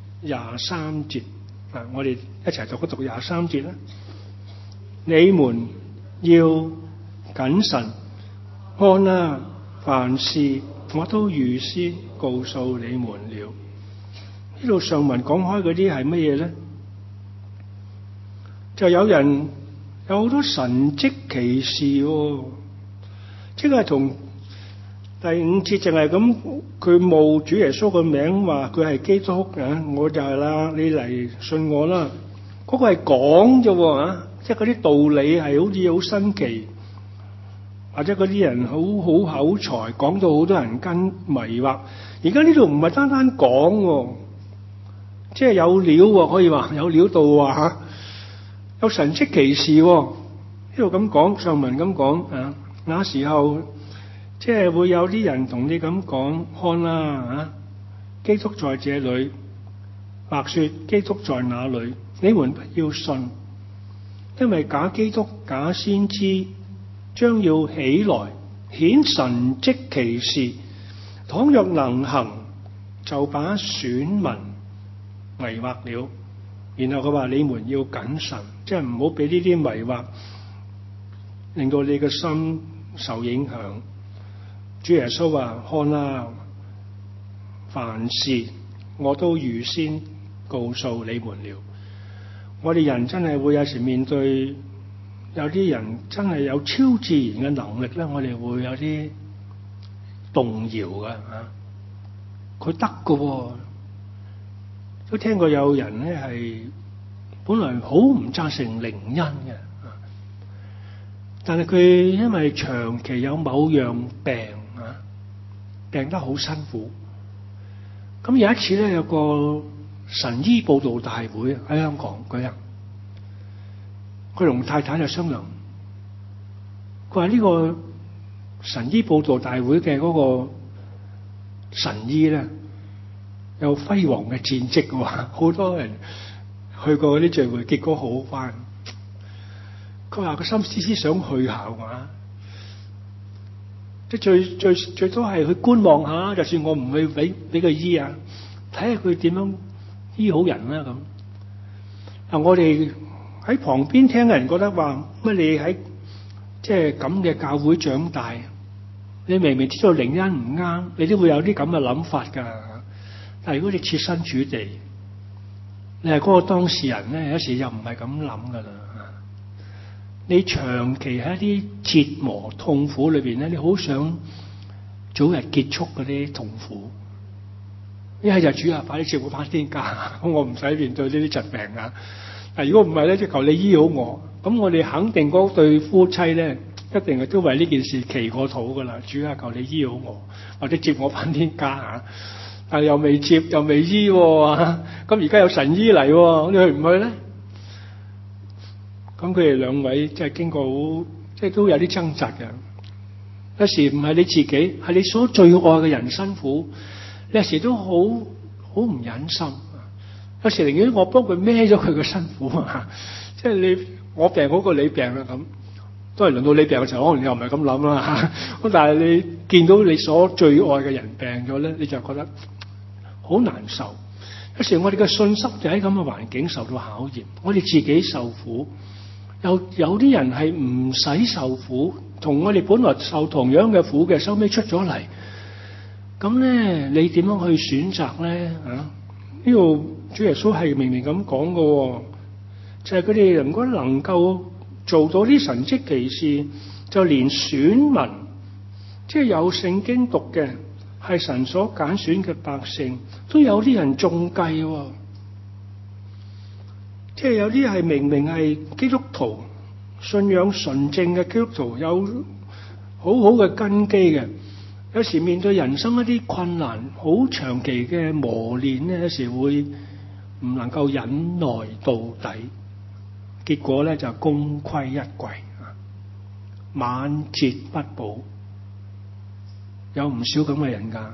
23節啊！我哋一齊讀23節啦。你們要謹慎，看啊，凡事我都預先告訴你們了。呢度上文講開嗰啲係乜嘢咧？就有人有好多神蹟奇事喎，即係同第5節淨係咁，佢冒主耶穌個名話佢係基督啊，我就係啦，你嚟信我啦。嗰個係講啫喎，即係嗰啲道理係好似好新奇，或者嗰啲人好口才，講到好多人跟迷惑。而家呢度唔係單單講， 即係有料喎，可以話有料到喎嚇，有神蹟奇事喎。呢度咁講，上文咁講啊，那時候即係會有啲人同你咁講，看啦嚇，基督在這裏，白說基督在那裏，你們不要信，因為假基督、假先知將要起來顯神蹟奇事，倘若能行，就把選民迷惑了。然後佢話你們要謹慎，即係唔好俾呢啲迷惑令到你嘅心受影響。主耶穌話：看啦，凡事我都預先告訴你們了。我哋人真係會有時面對有啲人真係有超自然嘅能力咧，我哋會有啲動搖嘅嚇。佢得嘅喎，都聽過有人咧係本來好唔贊成靈恩嘅，但係佢因為長期有某樣病啊，病得好辛苦。咁有一次咧，有個神醫佈道大會喺香港舉行，佢同太太就商量，佢話呢個神醫佈道大會嘅嗰個神醫咧有輝煌嘅戰績喎，好多人去過嗰啲聚會，結果好返。佢話個心思想去下嘛，即係最多係去觀望下，就算我唔去俾佢醫啊，睇下佢點樣醫好人啦咁。嗱，我哋喺旁邊聽嘅人覺得話乜你喺即係咁嘅教會長大，你明明知道靈恩唔啱，你都會有啲咁嘅諗法㗎。但係如果你設身處地，你係嗰個當事人咧，有時又唔係咁諗㗎啦。你長期喺一啲折磨痛苦裏邊咧，你好想早日結束嗰啲痛苦。一係就主啊，快啲接我返天家，咁我唔使面對呢啲疾病啊。嗱，如果唔係咧，就求你醫好我。咁我哋肯定嗰對夫妻咧，一定係都為呢件事祈過禱噶啦。主啊，求你醫好我，或者接我返天家啊。但係又未接，又未醫喎。咁而家有神醫嚟喎，你去唔去咧？咁佢哋兩位即係經過好，即係都有啲掙扎嘅。有時唔係你自己，係你所最愛嘅人辛苦，你有時都好唔忍心。有時寧願我幫佢孭咗佢嘅辛苦啊！即係你我病好過你病啦咁，都係輪到你病嘅時候，可能你又唔係咁諗啦。咁但係你見到你所最愛嘅人病咗咧，你就覺得好難受。有時我哋嘅信心就喺咁嘅環境受到考驗，我哋自己受苦。有啲人係唔使受苦，同我哋本來受同樣嘅苦嘅，收尾出咗嚟。咁咧，你點樣去選擇咧？啊，呢度主耶穌係明明咁講嘅，就係佢哋如果能夠做到啲神蹟奇事，就連選民，即係有聖經讀嘅，係神所揀選嘅百姓，都有啲人中計。即係有啲係明明係基督徒，信仰純正嘅基督徒，有好好嘅根基嘅。有時面對人生一啲困難，好長期嘅磨練咧，有時會唔能夠忍耐到底，結果咧就功虧一簣，晚節不保。有唔少咁嘅人㗎。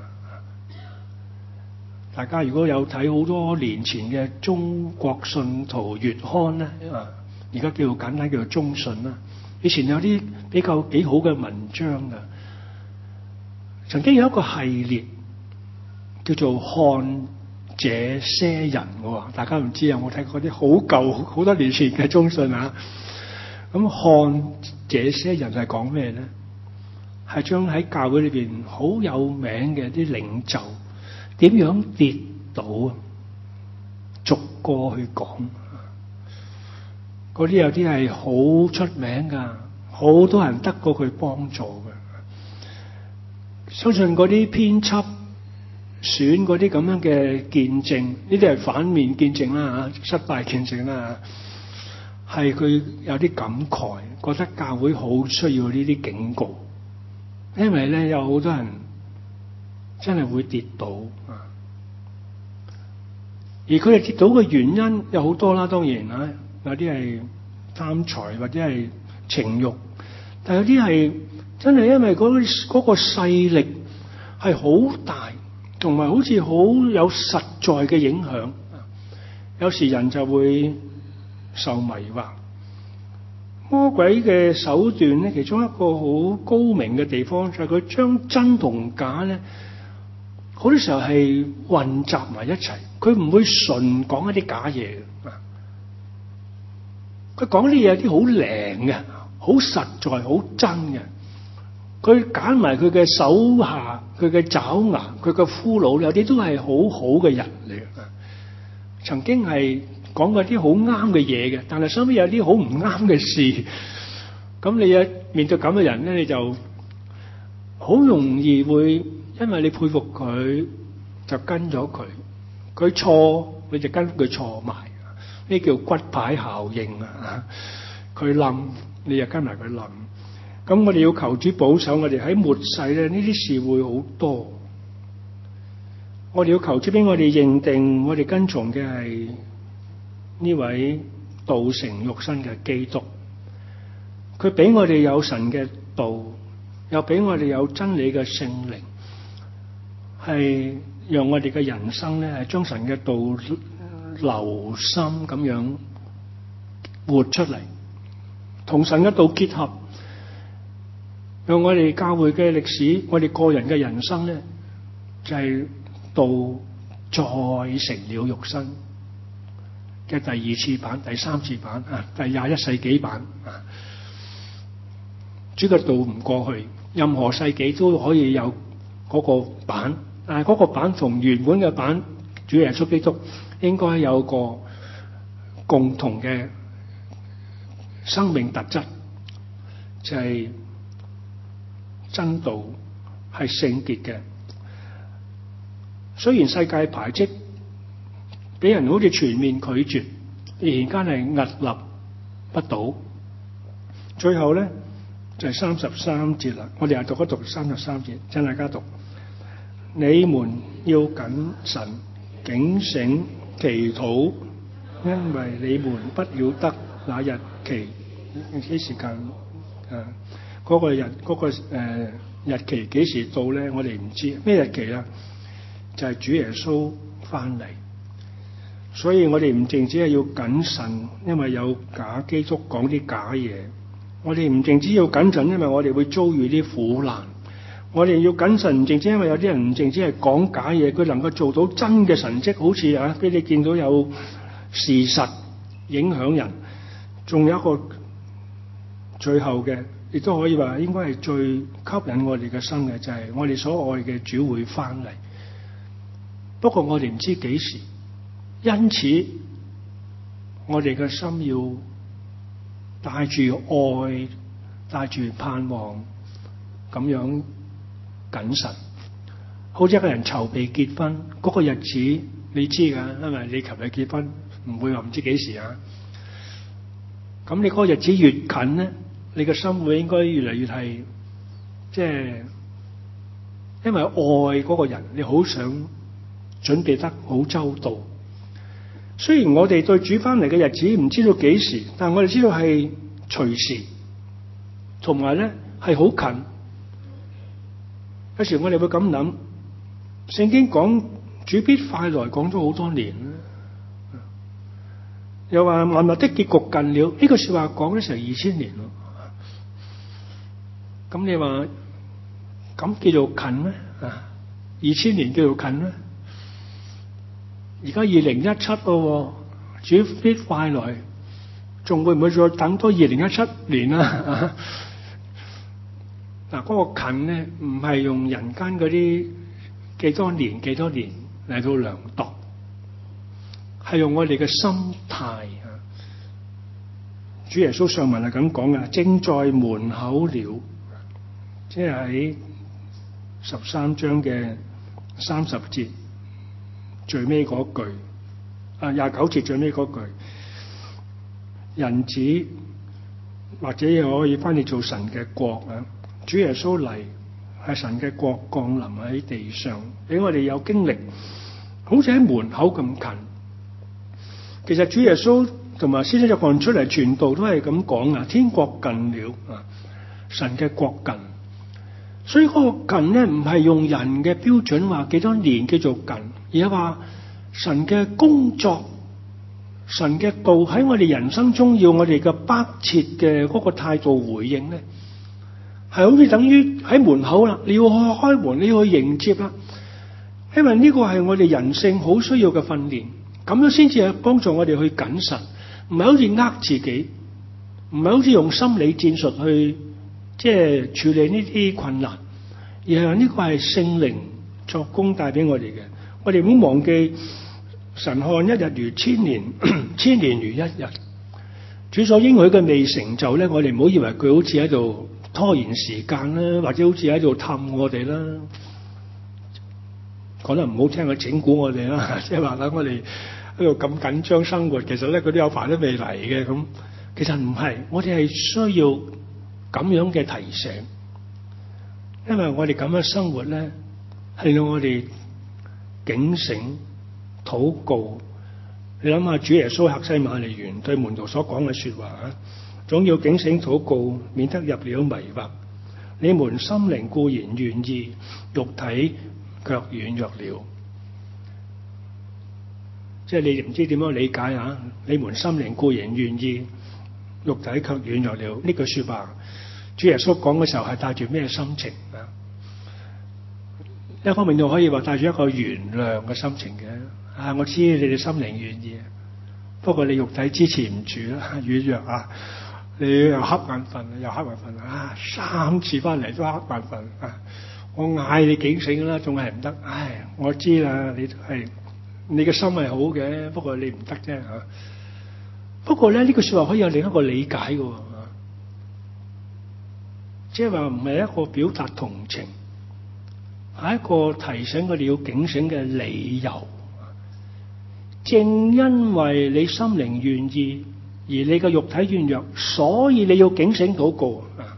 大家如果有睇好多年前嘅《中國信徒月刊》咧，而家叫做簡單叫做中信啦。以前有啲比較幾好嘅文章㗎。曾經有一個系列叫做看這些人喎，大家唔知有冇睇過啲好舊好多年前嘅中信啊？咁看這些人係講咩咧？係將喺教會裏邊好有名嘅啲領袖點樣跌倒啊，逐個去講。嗰啲有啲係好出名噶，好多人得過佢幫助嘅。相信嗰啲編輯選嗰啲咁樣嘅見證，呢啲係反面見證啦嚇，失敗見證啦嚇，係佢有啲感慨，覺得教會好需要呢啲警告，因為咧有好多人真係會跌倒啊！ 而佢哋跌倒嘅原因有好多啦，當然啊，有啲係貪財或者係情慾，但有啲係真係因為嗰個勢力係好大，同埋好似好有實在嘅影響。有時人就會受迷惑。魔鬼嘅手段咧，其中一個好高明嘅地方就係佢將真同假咧，好多時候係混雜埋一齊。佢唔會純講一啲假嘢嘅，佢講啲嘢有啲好靈嘅，好實在，好真嘅。佢揀埋佢嘅手下、佢嘅爪牙、佢嘅俘虜，有啲都係好好嘅人嚟嘅。曾經係講過啲好啱嘅嘢嘅，但係身邊有啲好唔啱嘅事。咁你一面對咁嘅人咧，你就好容易會因為你佩服佢，就跟咗佢。佢錯，你就跟佢錯埋。呢叫骨牌效應啊！佢冧，你就跟埋佢冧。咁我哋要求主保守我哋喺末世咧，呢啲事會好多。我哋要求主俾我哋認定，我哋跟從嘅係呢位道成肉身嘅基督。佢俾我哋有神嘅道，又俾我哋有真理嘅聖靈，係讓我哋嘅人生咧係將神嘅道留心咁樣活出嚟，同神嘅道結合，讓我哋教會嘅歷史，我哋個人嘅人生咧就係道再成了肉身嘅第二次版、第三次版啊，第21世紀版啊。主嘅道唔過去，任何世紀都可以有嗰個版，但係嗰個版同原本嘅版，主耶穌基督應該有個共同嘅生命特質，就係真道係聖潔嘅。雖然世界排斥，俾人好似全面拒絕，而家係屹立不倒。最後咧就係33節啦，我哋又讀一讀33節，請大家讀。你們要謹慎警醒祈禱，因為你們不曉得那日期幾時間嗰個日期幾時到咧？我哋唔知咩日期啊？就係主耶穌翻嚟，所以我哋唔淨止係要謹慎，因為有假基督講啲假嘢。我哋唔淨止要謹慎，因為我哋會遭遇啲苦難。我哋要謹慎，唔淨止因為有啲人唔淨止係講假嘢，佢能夠做到真嘅神蹟，好似啊俾你見到有事實影響人。仲有一個最後嘅，亦都可以話應該係最吸引我哋嘅心嘅，就係我哋所愛嘅主會翻嚟。不過我哋唔知幾時，因此我哋嘅心要帶住愛，帶住盼望，咁樣謹慎。好似一個人籌備結婚嗰個日子，你知噶，因為你琴日結婚，唔會話唔知幾時啊。咁你嗰個日子越近咧，你嘅心會應該越嚟越係，即係因為愛嗰個人，你好想準備得好周到。雖然我哋對主翻嚟嘅日子唔知道幾時，但係我哋知道係隨時，同埋咧係好近。有時我哋會咁諗，聖經講主必快來，講咗好多年，又話萬物的結局近了，呢個說話講咗成2000年咯。咁你話咁叫做近咩？2000年叫做近咩？而家2017咯，主必快來，仲會唔會再等多2017年啊？嗱，嗰個近咧，唔係用人間嗰啲幾多年嚟到量度，係用我哋嘅心態啊。主耶穌上文係咁講嘅，正在門口了，即係喺13章嘅30節最尾嗰句，29節最尾嗰句，人子或者可以翻譯做神嘅國啊。主耶穌嚟係神嘅國降臨喺地上，俾我哋有經歷，好似喺門口咁近。 其實主耶穌同埋施洗約翰出嚟傳道都係咁講啊，天國近了啊，神嘅國近。所以嗰個近咧唔係用人嘅標準話幾多年叫做近，而係話神嘅工作、神嘅道喺我哋人生中要我哋嘅迫切嘅嗰個態度回應咧，係好似等於喺門口啦，你要開門，你要去迎接啦。因為呢個係我哋人性好需要嘅訓練，咁樣先至係幫助我哋去謹慎，唔係好似呃自己，唔係好似用心理戰術去即係處理呢啲困難，而係呢個係聖靈作工帶俾我哋嘅。我哋唔好忘記神看一日如千年，千年如一日。主所應許嘅未成就咧，我哋唔好以為佢好似喺度拖延時間啦，或者好似喺度氹我哋啦。講得唔好聽，佢整蠱我哋啦，即係話等我哋喺度咁緊張生活，其實咧佢都有排都未嚟嘅咁。其實唔係，我哋係需要咁樣嘅提醒，因為我哋咁樣生活咧，係令到我哋警醒、禱告。你諗下，主耶穌客西馬尼園對門徒所講嘅說話啊，總要警醒禱告，免得入了迷惑。你們心靈固然願意，肉體卻軟弱了。即係你唔知點樣理解啊？你們心靈固然願意，肉體卻軟弱了。呢句說話，主耶穌講嘅時候係帶住咩心情啊？一方面就可以話帶住一個原諒嘅心情嘅。我知你哋心靈願意，不過你肉體支持唔住啦，軟弱啊！你又瞌眼瞓，又瞌眼瞓啊！3次翻嚟都瞌眼瞓啊！我嗌你警醒啦，仲係唔得。我知啦，你嘅心係好嘅，不過你唔得啫嚇。不過咧，呢句說話可以有另一個理解嘅，即係話唔係一個表達同情，係一個提醒佢哋要警醒嘅理由。正因為你心靈願意，而你嘅肉體軟弱，所以你要警醒禱告啊！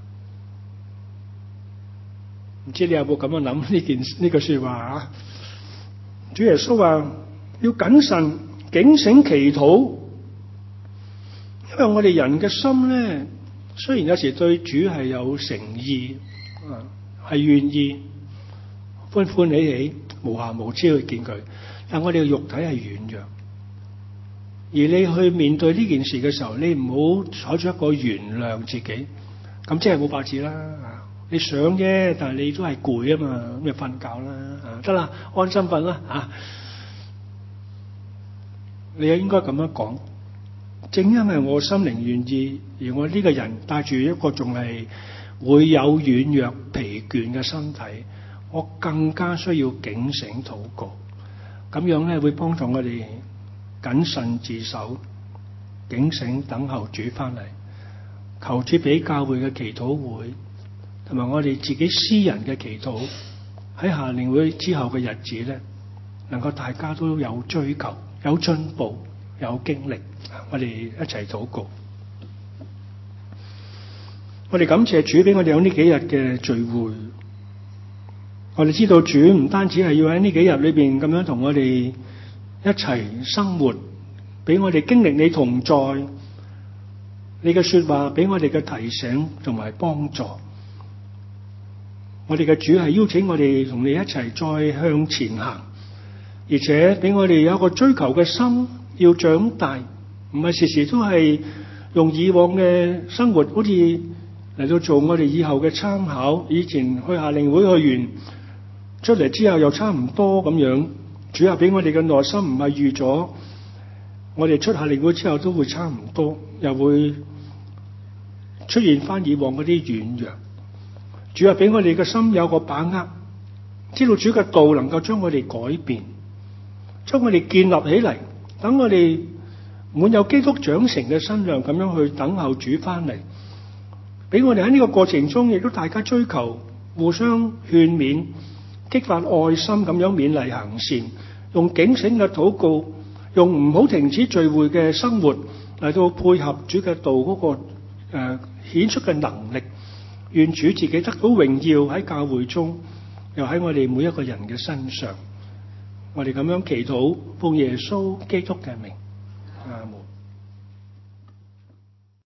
唔知你有冇咁樣諗呢句說話啊？主耶穌話要謹慎警醒祈禱，因為我哋人嘅心咧，雖然有時對主係有誠意啊，係願意歡歡喜喜、無暇無知去見佢，但我哋嘅肉體係軟弱。而你去面對呢件事嘅時候，你唔好採取一個原諒自己，咁即係冇法子啦。你想啫，但係你都係攰啊嘛，咁就瞓覺啦，得啦，安心瞓啦啊！你又應該咁樣講，正因為我心靈願意，而我呢個人帶住一個仲係會有軟弱疲倦嘅身體，我更加需要警醒禱告，咁樣咧會幫助我哋謹慎自守，警醒等候主翻嚟，求主俾教會嘅祈禱會同埋我哋自己私人嘅祈禱喺夏令會之後嘅日子咧，能夠大家都有追求、有進步、有經歷。我哋一齊禱告。我哋感謝主俾我哋有呢幾日嘅聚會。我哋知道主唔單止係要喺呢幾日裏邊咁樣同我哋一齊生活，俾我哋經歷你同在，你嘅說話俾我哋嘅提醒同埋幫助。我哋嘅主係邀請我哋同你一齊再向前行，而且俾我哋有一個追求嘅心，要長大，唔係時時都係用以往嘅生活好似嚟到做我哋以後嘅參考。以前去夏令會去完出嚟之後又差唔多咁樣，主要俾我哋嘅內心唔係預咗我哋出夏令會之後都會差唔多，又會出現翻以往嗰啲軟弱。主要俾我哋嘅心有個把握，知道主嘅道能夠將我哋改變，將我哋建立起嚟，等我哋滿有基督長成嘅身量，咁樣去等候主翻嚟，俾我哋喺呢個過程中亦都大家追求，互相勸勉，激發愛心，咁樣勉勵行善，用警醒嘅禱告，用唔好停止聚會嘅生活嚟到配合主嘅道嗰個顯出嘅能力。願主自己得到榮耀喺教會中，又喺我哋每一個人嘅身上。我哋咁樣祈禱，奉耶穌基督嘅名。 阿門。